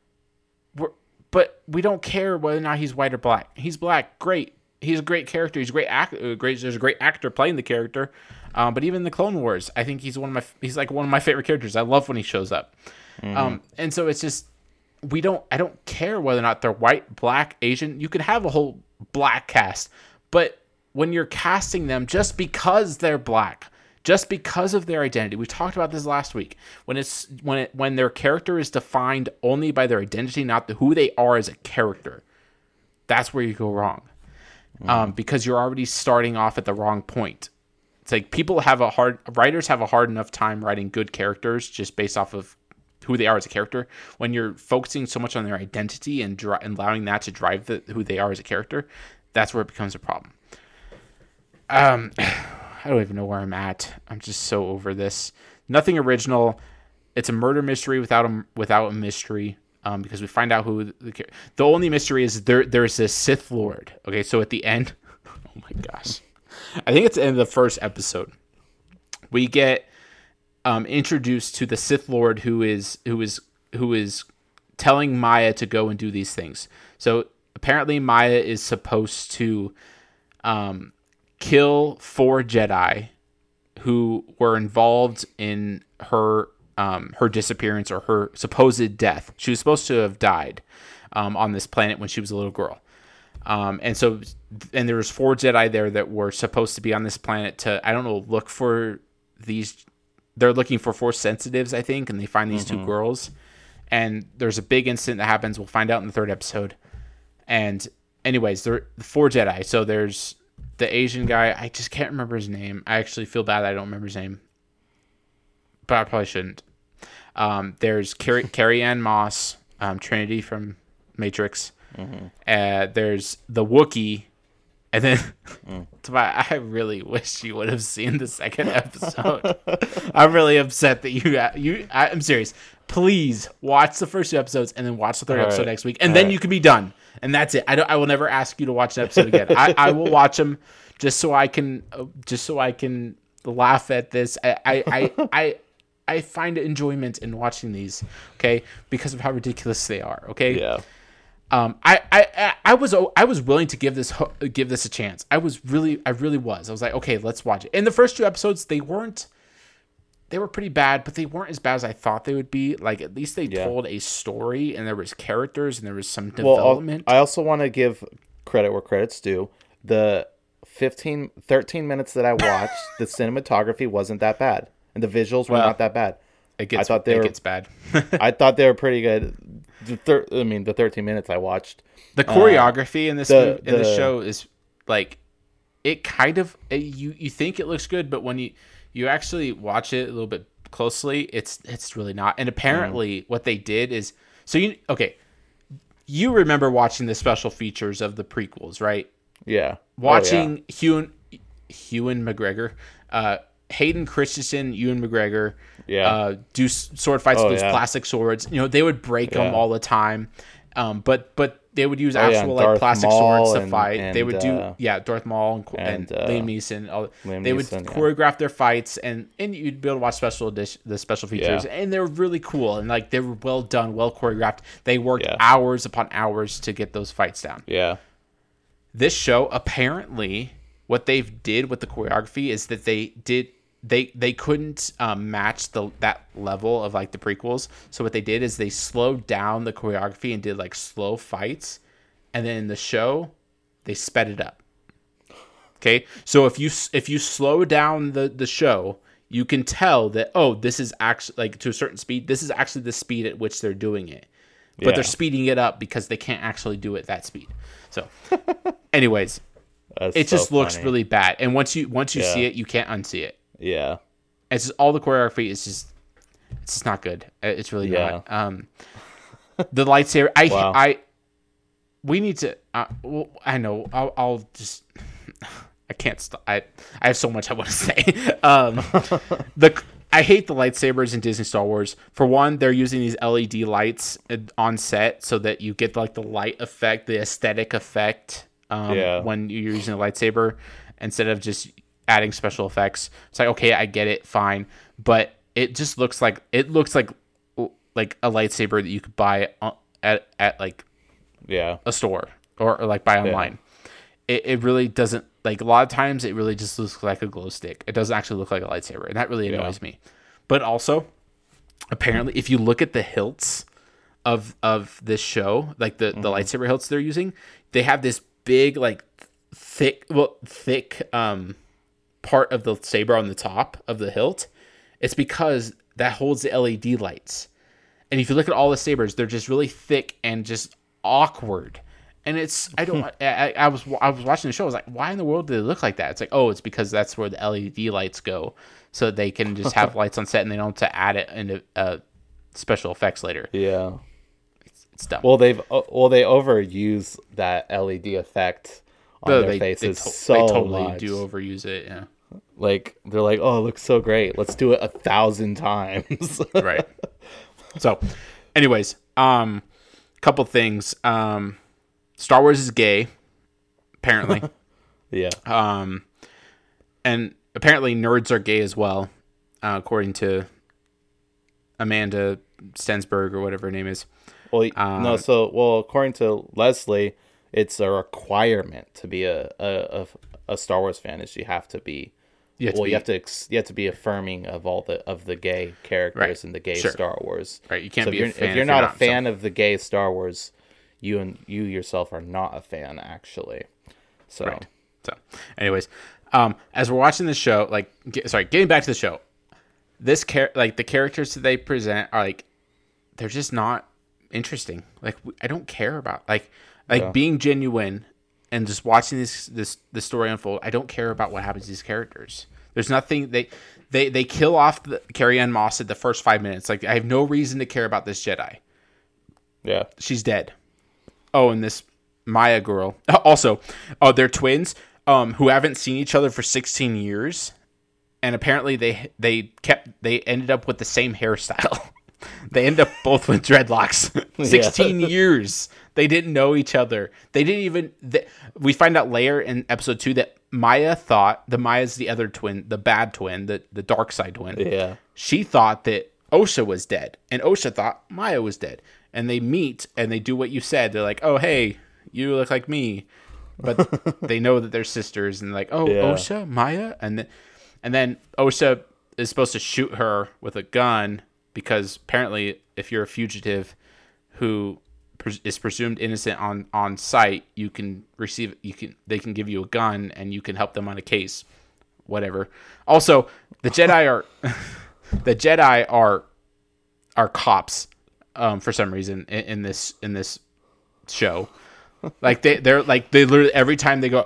But we don't care whether or not he's white or black. He's black, great. He's a great character. He's a great actor. There's a great actor playing the character. But even in the Clone Wars, I think he's like one of my favorite characters. I love when he shows up. Mm-hmm. And so it's just I don't care whether or not they're white, black, Asian. You can have a whole black cast, but when you're casting them just because they're black, just because of their identity, we talked about this last week. When their character is defined only by their identity, not who they are as a character, that's where you go wrong. because you're already starting off at the wrong point. It's like writers have a hard enough time writing good characters just based off of who they are as a character. When you're focusing so much on their identity and allowing that to drive who they are as a character, that's where it becomes a problem. I don't even know where I'm at. I'm just so over this. Nothing original. It's a murder mystery without a mystery. Because we find out who the only mystery is. There's this Sith Lord. Okay, so at the end, oh my gosh, I think it's the end of the first episode. We get introduced to the Sith Lord who is telling Maya to go and do these things. So apparently Maya is supposed to kill 4 Jedi who were involved in her disappearance or her supposed death. She was supposed to have died on this planet when she was a little girl. And there was 4 Jedi there that were supposed to be on this planet to, I don't know, look for these. They're looking for Force sensitives, I think, and they find these 2 girls. And there's a big incident that happens. We'll find out in the 3rd episode. And anyways, there are 4 Jedi. So there's the Asian guy. I just can't remember his name. I actually feel bad that I don't remember his name. But I probably shouldn't. There's Carrie-Anne Moss, Trinity from Matrix. There's the Wookiee, and then I really wish you would have seen the 2nd episode. I'm really upset that I'm serious. Please watch the first 2 episodes and then watch the 3rd episode next week, and then you can be done. And that's it. I will never ask you to watch an episode again. I will watch them just so I can laugh at this. I find enjoyment in watching these, okay, because of how ridiculous they are, okay. Yeah. I was willing to give this a chance. I really was. I was like, okay, let's watch it. In the first 2 episodes, they were pretty bad, but they weren't as bad as I thought they would be. Like, at least they told a story, and there was characters, and there was some development. I also want to give credit where credit's due. The 13 minutes that I watched, the cinematography wasn't that bad. And the visuals were not that bad. It gets bad. I thought they were pretty good. The 13 minutes I watched. The choreography in this show is like, it kind of, you think it looks good, but when you actually watch it a little bit closely, it's really not. And apparently what they did is, you remember watching the special features of the prequels, right? Yeah. Watching Ewan McGregor, Hayden Christensen, Ewan McGregor, do sword fights with those plastic swords. They would break them all the time, but they would use actual plastic swords to fight. They would do Darth Maul and Liam Neeson. They would choreograph their fights, and you'd be able to watch the special features, and they were really cool and like they were well done, well choreographed. They worked hours upon hours to get those fights down. Yeah, this show apparently, what they've did with the choreography is that they couldn't match that level of like the prequels. So what they did is they slowed down the choreography and did like slow fights, and then in the show they sped it up. Okay, so if you slow down the show, you can tell that this is actually like to a certain speed. This is actually the speed at which they're doing it, but they're speeding it up because they can't actually do it that speed. So, anyways. It just looks really bad, and once you see it, you can't unsee it. Yeah, it's just all the choreography is it's just not good. It's really not. The lightsaber, we need to. I know. I'll just. I can't stop. I have so much I want to say. I hate the lightsabers in Disney Star Wars. For one, they're using these LED lights on set so that you get like the light effect, the aesthetic effect. When you're using a lightsaber instead of just adding special effects. It's like, okay, I get it, fine, but it just looks like a lightsaber that you could buy at like a store or like buy online. It really doesn't, like, a lot of times it really just looks like a glow stick. It doesn't actually look like a lightsaber, and that really annoys me. But also, apparently, if you look at the hilts of this show, like the lightsaber hilts they're using, they have this big, like, thick part of the saber on the top of the hilt. It's because that holds the LED lights. And if you look at all the sabers, they're just really thick and just awkward. And it's I was watching the show. I was like, why in the world do they look like that? It's like, oh, it's because that's where the LED lights go, so they can just have lights on set and they don't have to add it into special effects later. Yeah. It's dumb. Well, they overuse that LED effect on their faces so they totally much. do overuse it. Yeah. Like they're like, oh, it looks so great. Let's do it 1,000 times. Right. So, anyways, couple things. Star Wars is gay, apparently. Yeah. And apparently nerds are gay as well, according to Amanda Stensberg or whatever her name is. Well, no. So, according to Leslie, it's a requirement to be a Star Wars fan. Is you have to be. You have to be affirming of all the gay characters in the gay Star Wars. Right. You can't be a fan if you're not a fan of the gay Star Wars, you yourself are not a fan, actually. So. Right. So, anyways, as we're watching the show, getting back to the show, the characters that they present are like, they're just not interesting. Like, I don't care about being genuine and just watching this story unfold. I don't care about what happens to these characters. There's nothing they kill off Carrie Ann Moss at the first 5 minutes. Like, I have no reason to care about this Jedi. Yeah, she's dead. Oh, and this Maya girl. Also, they're twins who haven't seen each other for 16 years, and apparently they ended up with the same hairstyle. They ended up both with dreadlocks. 16 years. They didn't know each other. They didn't even. We find out later in episode 2 that Maya thought Maya's the other twin, the bad twin, the dark side twin. Yeah. She thought that Osha was dead, and Osha thought Maya was dead. And they meet and they do what you said. They're like, "Oh, hey, you look like me," but they know that they're sisters, and they're like, "Oh, yeah. Osha, Maya," and then Osha is supposed to shoot her with a gun because apparently, if you're a fugitive who is presumed innocent on sight, they can give you a gun and you can help them on a case, whatever. Also, the Jedi are cops for some reason in this show. Like they literally every time they go,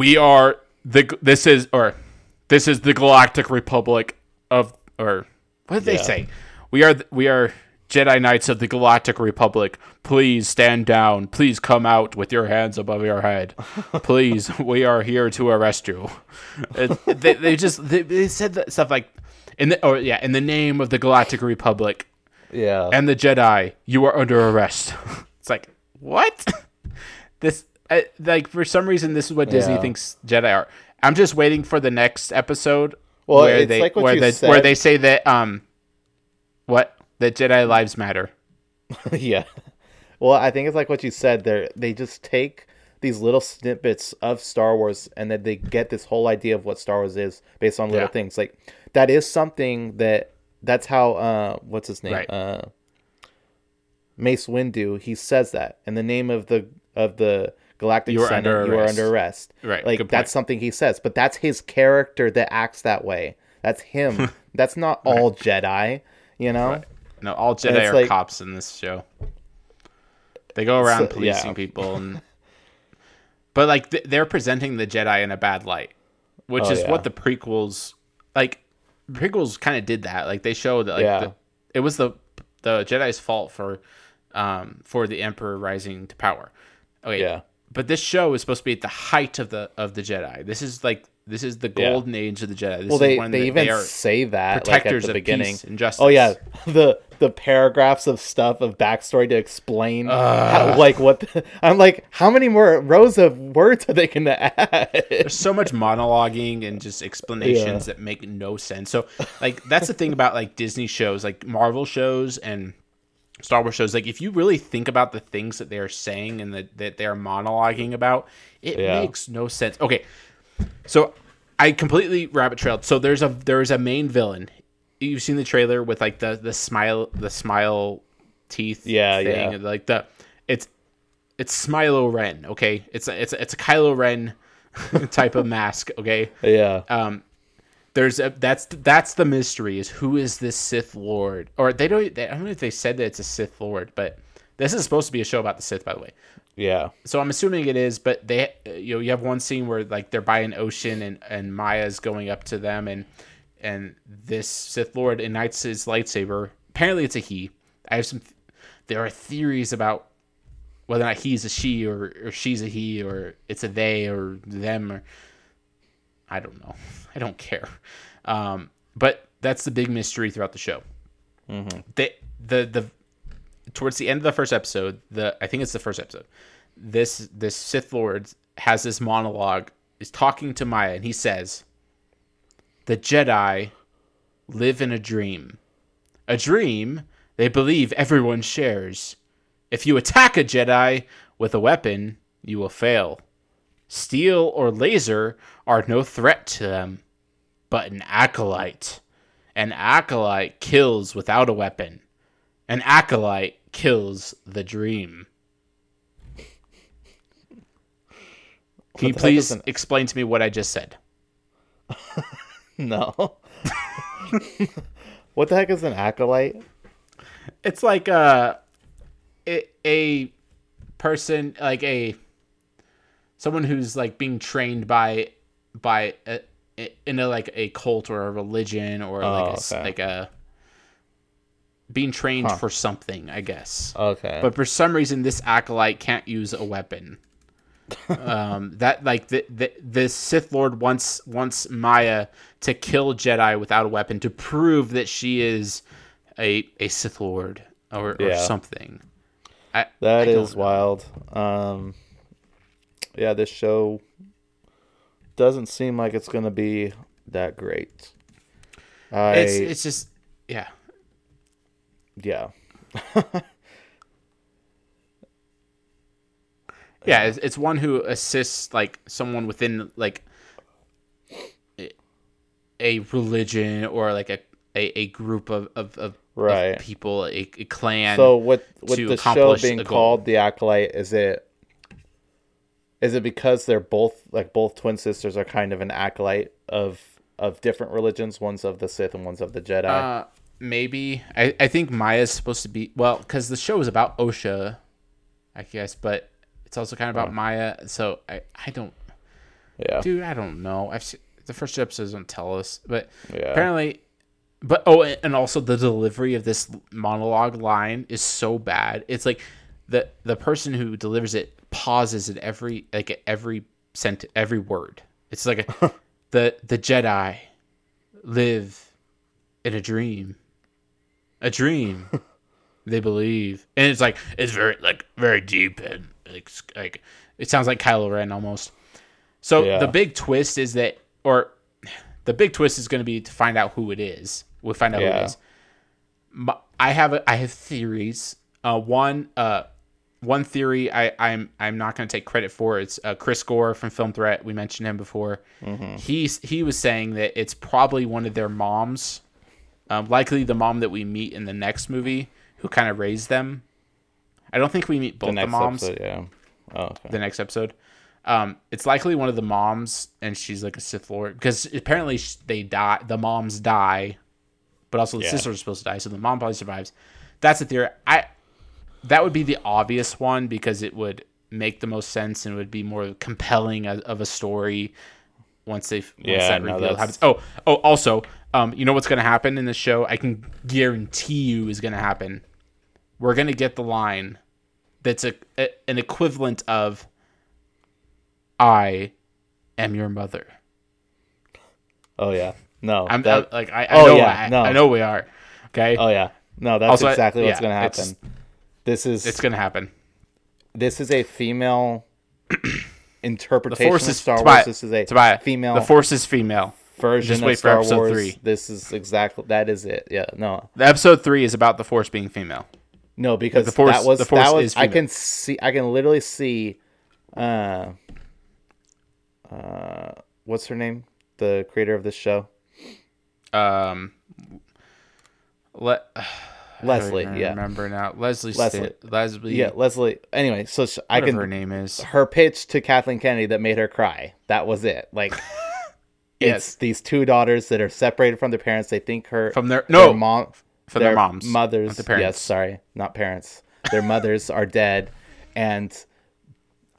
this is the Galactic Republic of, or what did they say? We are Jedi Knights of the Galactic Republic. Please stand down. Please come out with your hands above your head. Please, we are here to arrest you. They said that stuff like in the name of the Galactic Republic. Yeah. And the Jedi, you are under arrest. It's like, what? This for some reason this is what Disney thinks Jedi are. I'm just waiting for the next episode where they say that that Jedi lives matter. Yeah. Well, I think it's like what you said. They just take these little snippets of Star Wars and then they get this whole idea of what Star Wars is based on little things. Like that is something that's how what's his name? Right. Mace Windu, he says that. In the name of the Galactic Senate, you are under arrest. Right. Like that's something he says, but that's his character that acts that way. That's him. That's not all Jedi, you know? Right. No, all Jedi are cops in this show. They go around policing people, but like they're presenting the Jedi in a bad light, which is what the prequels kind of did that. Like they showed that it was the Jedi's fault for the Emperor rising to power. Okay, yeah. But this show is supposed to be at the height of the Jedi. This is the golden age of the Jedi. They even say that protectors at the beginning. Peace and justice. Oh yeah, the paragraphs of stuff of backstory to explain I'm like, how many more rows of words are they gonna add? There's so much monologuing and just explanations that make no sense. So like that's the thing about like Disney shows, like Marvel shows and Star Wars shows. Like if you really think about the things that they're saying and that they're monologuing about, it makes no sense. Okay, so I completely rabbit trailed. So there's a main villain. You've seen the trailer with like the smile teeth thing. Yeah. Like it's Smilo Ren. Okay, it's a Kylo Ren type of mask. Okay. Yeah. That's the mystery, is who is this Sith Lord? Or I don't know if they said that it's a Sith Lord, but this is supposed to be a show about the Sith, by the way. Yeah. So I'm assuming it is, but you have one scene where like they're by an ocean and Maya's going up to them and this Sith Lord ignites his lightsaber. Apparently it's a he. There are theories about whether or not he's a she or she's a he or it's a they or them or I don't know. I don't care. But that's the big mystery throughout the show. Mm-hmm. The towards the end of the first episode, I think it's the first episode, this Sith Lord has this monologue, is talking to Maya, and he says, "The Jedi live in a dream they believe everyone shares. If you attack a Jedi with a weapon, you will fail. Steel or laser are no threat to them, but an acolyte kills without a weapon. An acolyte kills the dream." Can you please explain to me what I just said? No. What the heck is an acolyte? It's like a person, like someone who's like being trained by in a cult or a religion or like a being trained for something, I guess. Okay. But for some reason, this acolyte can't use a weapon. That like the Sith Lord wants Maya to kill Jedi without a weapon to prove that she is a Sith Lord or something. That is wild. Yeah, this show doesn't seem like it's gonna be that great. It's just yeah. Yeah. Yeah, it's one who assists like someone within like a religion or like a group of people, a clan. So with the show being called The Acolyte, is it because they're both twin sisters are kind of an acolyte of different religions? One's of the Sith and one's of the Jedi. Maybe. I think Maya's supposed to be, well, because the show is about Osha, I guess, but it's also kind of about Maya. So I don't. Yeah. Dude, I don't know. The first two episodes don't tell us, but yeah. Apparently. But and also the delivery of this monologue line is so bad. It's like the person who delivers it pauses at every sentence, every word. It's like the Jedi live in a dream they believe, and it's very deep and like it sounds like Kylo Ren almost. So the big twist is that, or the big twist is going to be to find out who it is. We'll find out who it is. I have theories. One theory I'm not going to take credit for. It's Chris Gore from Film Threat. We mentioned him before. Mm-hmm. He was saying that it's probably one of their moms, likely the mom that we meet in the next movie, who kind of raised them. I don't think we meet both the moms. Episode, yeah. Oh, okay. The next episode. It's likely one of the moms, and she's like a Sith Lord, because apparently they die. The moms die, but also the sisters are supposed to die, so the mom probably survives. That's a theory. That would be the obvious one because it would make the most sense and would be more compelling of a story once that reveal happens. Also, you know what's going to happen in the show? I can guarantee you is going to happen. We're going to get the line that's an equivalent of "I am your mother." Oh yeah, no. I know we are. Okay. Oh yeah, no. That's also, exactly what's going to happen. It's going to happen. This is a female interpretation the Force of Star Wars. This is a female. The Force is female. Version Just wait of Star for episode Wars. 3. This is exactly that is it. Yeah, no. The episode 3 is about the Force being female. No, because the Force is female. I can literally see. What's her name? The creator of this show. Leslie, I remember now. Leslie. Yeah, Leslie. Anyway, so her name is. Her pitch to Kathleen Kennedy that made her cry. That was it. Like, it's these two daughters that are separated from their parents. They think their mothers. Not the parents. Yes, sorry, not parents. Their mothers are dead, and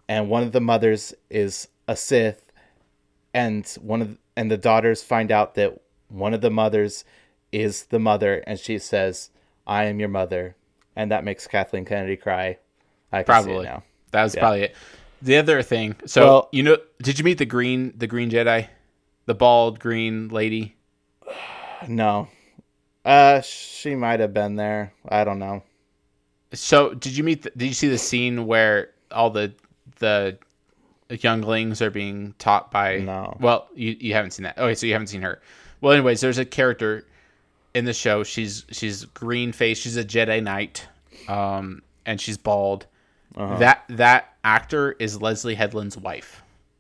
and one of the mothers is a Sith, and the daughters find out that one of the mothers is the mother, and she says, "I am your mother," and that makes Kathleen Kennedy cry. I can see it now. That was probably it. The other thing, so did you meet the green Jedi, the bald green lady? No, she might have been there. I don't know. So did you see the scene where all the younglings are being taught by? No. Well, you haven't seen that. Okay, so you haven't seen her. Well, anyways, there's a character in the show. She's green faced. She's a Jedi Knight, and she's bald. Uh-huh. That actor is Leslie Headland's wife.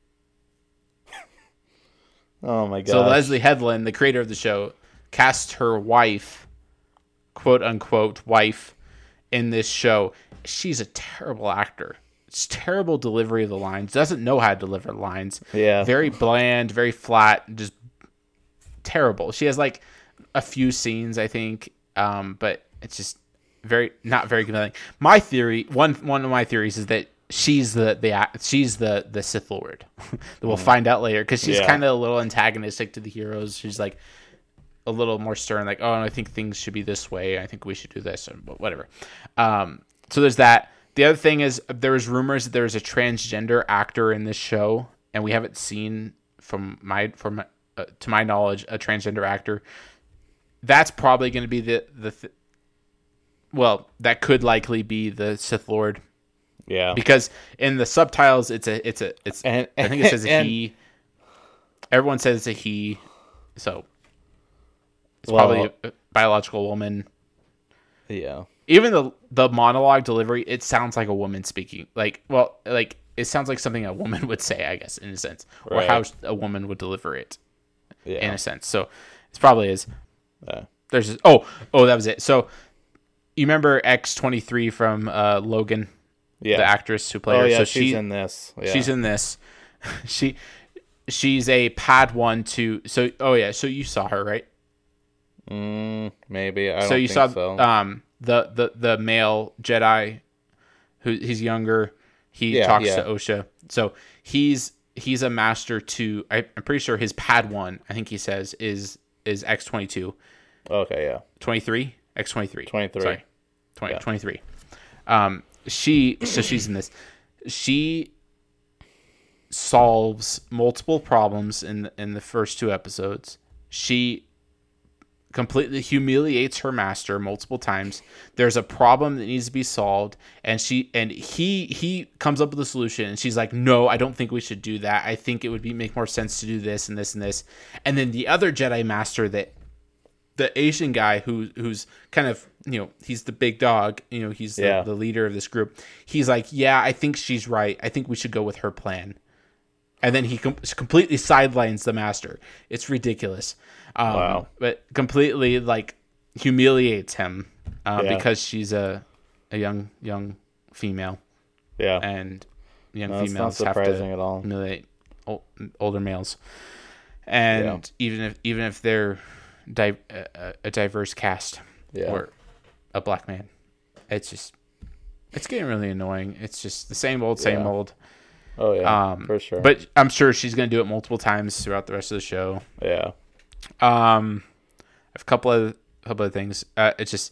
Oh my god! So Leslie Headland, the creator of the show, cast her wife, quote unquote wife, in this show. She's a terrible actor. It's terrible delivery of the lines. Doesn't know how to deliver lines. Yeah. Very bland, very flat, just terrible. She has like a few scenes, I think, but it's just not very compelling. My theory, one of my theories, is that she's the Sith Lord. We'll find out later, because she's kind of a little antagonistic to the heroes. She's like a little more stern, like, oh, I think things should be this way. I think we should do this, but whatever. So there's that. The other thing is, there was rumors that there was a transgender actor in this show, and we haven't seen, to my knowledge, a transgender actor. That's probably going to be that could likely be the Sith Lord. Yeah. Because in the subtitles, I think it says a he. Everyone says it's a he, so it's probably a biological woman. Yeah. Even the monologue delivery, it sounds like a woman speaking. It sounds like something a woman would say, I guess, in a sense, or how a woman would deliver it, in a sense. So it probably is. There's that was it. So you remember X-23 from Logan, the actress who played her. Yeah, so she's in this. Yeah. She's in this. She's a Padawan to. So you saw her, right? Maybe. I don't so you think saw the male Jedi, he's younger. He talks to Osha. So he's a master to. I'm pretty sure his Padawan, I think he says, is X-22. Okay, yeah. 23? X-23. 23. Sorry. 23. She's in this. She solves multiple problems in the first two episodes. She completely humiliates her master multiple times. There's a problem that needs to be solved, and he comes up with a solution, and she's like, "No, I don't think we should do that. I think it would make more sense to do this and this and this." And then the other Jedi master, the Asian guy who's kind of, he's the big dog, he's the leader of this group. He's like, "Yeah, I think she's right. I think we should go with her plan." And then he completely sidelines the master. It's ridiculous. Wow. But completely humiliates him because she's a young female. Yeah. And young It's females not have to surprising at all. humiliate older males. And even if they're a diverse cast or a black man, it's getting really annoying. It's just the same old. Oh yeah, for sure. But I'm sure she's going to do it multiple times throughout the rest of the show. Yeah. I have a couple of things. It's just.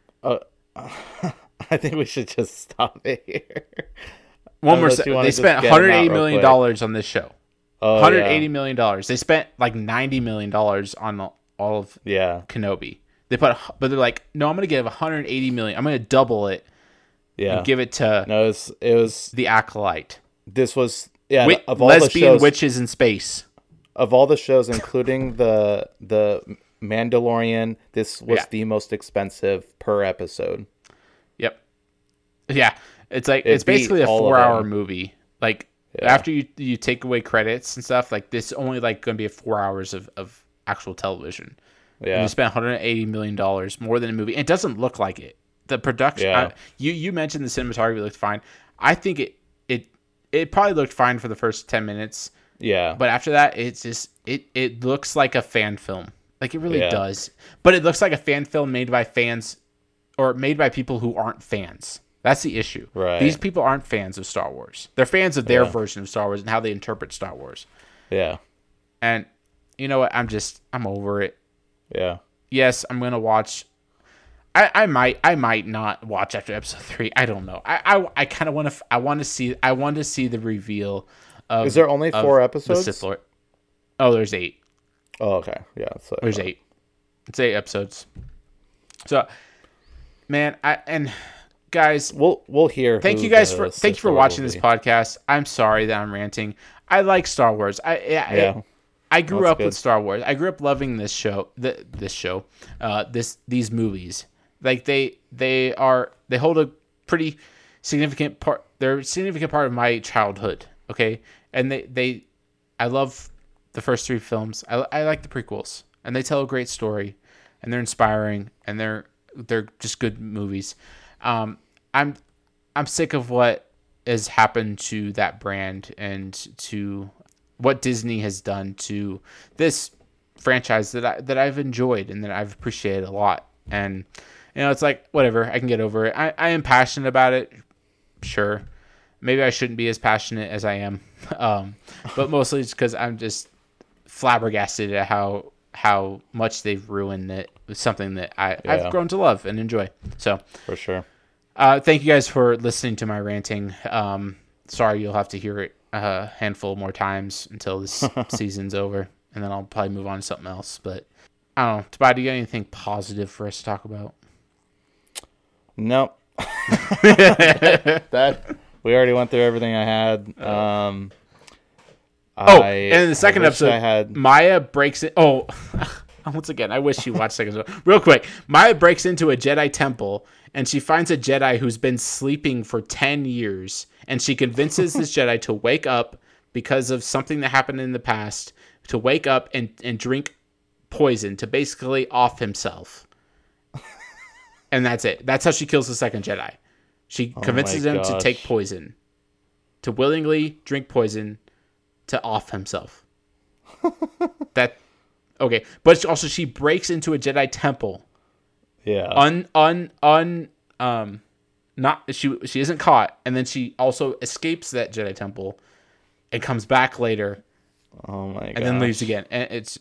I think we should just stop it here. One more. They spent $180 million on this show. $180 million. They spent like $90 million on all of Kenobi. But they're like, no, I'm going to give $180 million. I'm going to double it. Yeah. And give it to. No, it was the Acolyte. This was of all lesbian the shows, witches in space. Of all the shows, including the Mandalorian, this was the most expensive per episode. Yep. Yeah, it's basically a 4-hour movie. After you take away credits and stuff, this only going to be 4 hours of actual television. Yeah. And you spent $180 million more than a movie. It doesn't look like it. The production. You mentioned the cinematography looked fine. I think it probably looked fine for the first 10 minutes. Yeah. But after that, it's just it looks like a fan film. It really does. But it looks like a fan film made by fans or made by people who aren't fans. That's the issue. Right. These people aren't fans of Star Wars. They're fans of their Yeah. version of Star Wars and how they interpret Star Wars. Yeah. And you know what? I'm over it. Yeah. Yes, I'm gonna watch. I might not watch after episode 3. I don't know. I kind of want to. I want to see the reveal. Of, Is there only 4 the episodes? Sith Lord. Oh, there's 8. Oh, okay. Yeah. So, There's 8. It's 8 episodes. So, man, guys, we'll hear. thank who you guys the for Sith for Lord watching will this be. podcast. I'm sorry that I'm ranting. I like Star Wars. I grew That's up good. with Star Wars. I grew up loving this show. These movies. Like they hold a pretty significant part. They're a significant part of my childhood. Okay, and I love the first 3 films. I like the prequels, and they tell a great story, and they're inspiring, and they're just good movies. I'm sick of what has happened to that brand and to what Disney has done to this franchise that I've enjoyed and that I've appreciated a lot. And it's like, whatever, I can get over it. I am passionate about it, sure. Maybe I shouldn't be as passionate as I am, but mostly it's because I'm just flabbergasted at how much they've ruined it. It's something that I've grown to love and enjoy. So For sure. thank you guys for listening to my ranting. Sorry, you'll have to hear it a handful more times until this season's over, and then I'll probably move on to something else. But I don't know. Tobias, do you got anything positive for us to talk about? Nope. That we already went through everything I had. And in the second episode, Maya breaks it. Oh, once again, I wish you watched second episode. Real quick, Maya breaks into a Jedi temple, and she finds a Jedi who's been sleeping for 10 years, and she convinces this Jedi to wake up because of something that happened in the past, to wake up and drink poison to basically off himself. And that's it. That's how she kills the second Jedi. She convinces him to take poison, to willingly drink poison to off himself. Okay, but also she breaks into a Jedi temple. Yeah. Not she isn't caught, and then she also escapes that Jedi temple and comes back later. Oh my god. And then leaves again. And it's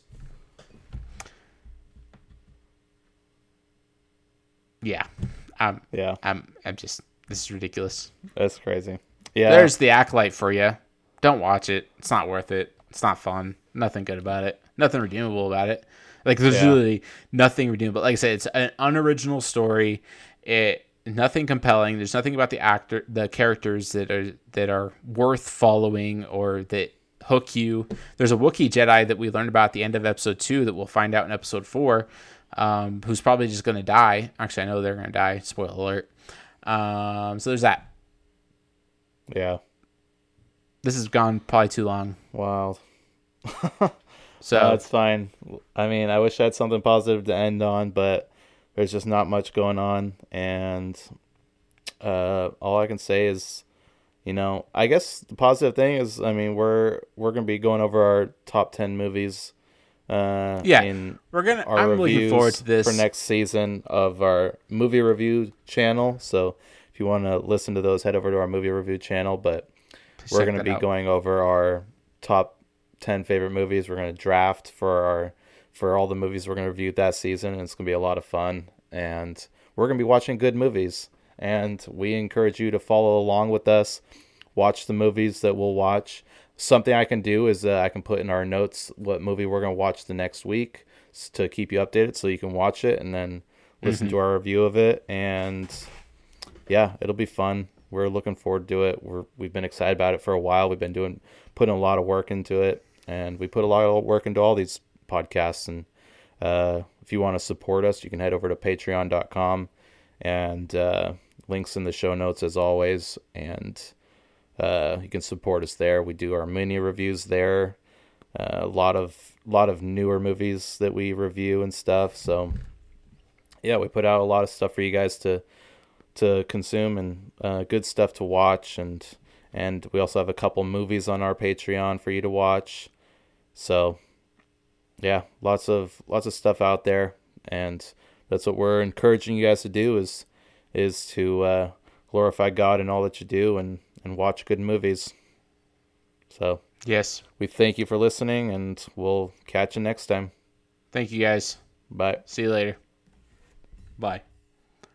yeah. Yeah. I'm just, this is ridiculous. That's crazy. Yeah. There's the Acolyte for you. Don't watch it. It's not worth it. It's not fun. Nothing good about it. Nothing redeemable about it. Like there's literally nothing redeemable. Like I said, it's an unoriginal story. Nothing compelling. There's nothing about the characters that are worth following or that hook you. There's a Wookiee Jedi that we learned about at the end of episode 2 that we'll find out in episode 4, who's probably just going to die. Actually, I know they're going to die. Spoiler alert. So there's that. Yeah. This has gone probably too long. Wow. So That's fine. I mean, I wish I had something positive to end on, but there's just not much going on. And all I can say is, I guess the positive thing is, I mean, we're going to be going over our top 10 movies. In I'm looking forward to this for next season of our movie review channel. So if you want to listen to those, head over to our movie review channel. But we're going to be going over our top 10 favorite movies. We're going to draft for all the movies we're going to review that season, and it's going to be a lot of fun. And we're going to be watching good movies, and we encourage you to follow along with us. Watch the movies that we'll watch. Something I can do is I can put in our notes what movie we're going to watch the next week to keep you updated, so you can watch it and then listen to our review of it. And yeah, it'll be fun. We're looking forward to it. We've been excited about it for a while. We've been putting a lot of work into it, and we put a lot of work into all these podcasts. And if you want to support us, you can head over to patreon.com, and links in the show notes as always. And you can support us there. We do our mini reviews there. A lot of newer movies that we review and stuff. So yeah, we put out a lot of stuff for you guys to consume, and good stuff to watch, and we also have a couple movies on our Patreon for you to watch. So yeah, lots of stuff out there, and that's what we're encouraging you guys to do is to glorify God in all that you do and watch good movies. So Yes. we thank you for listening, and we'll catch you next time. Thank you, guys. Bye. See you later. Bye.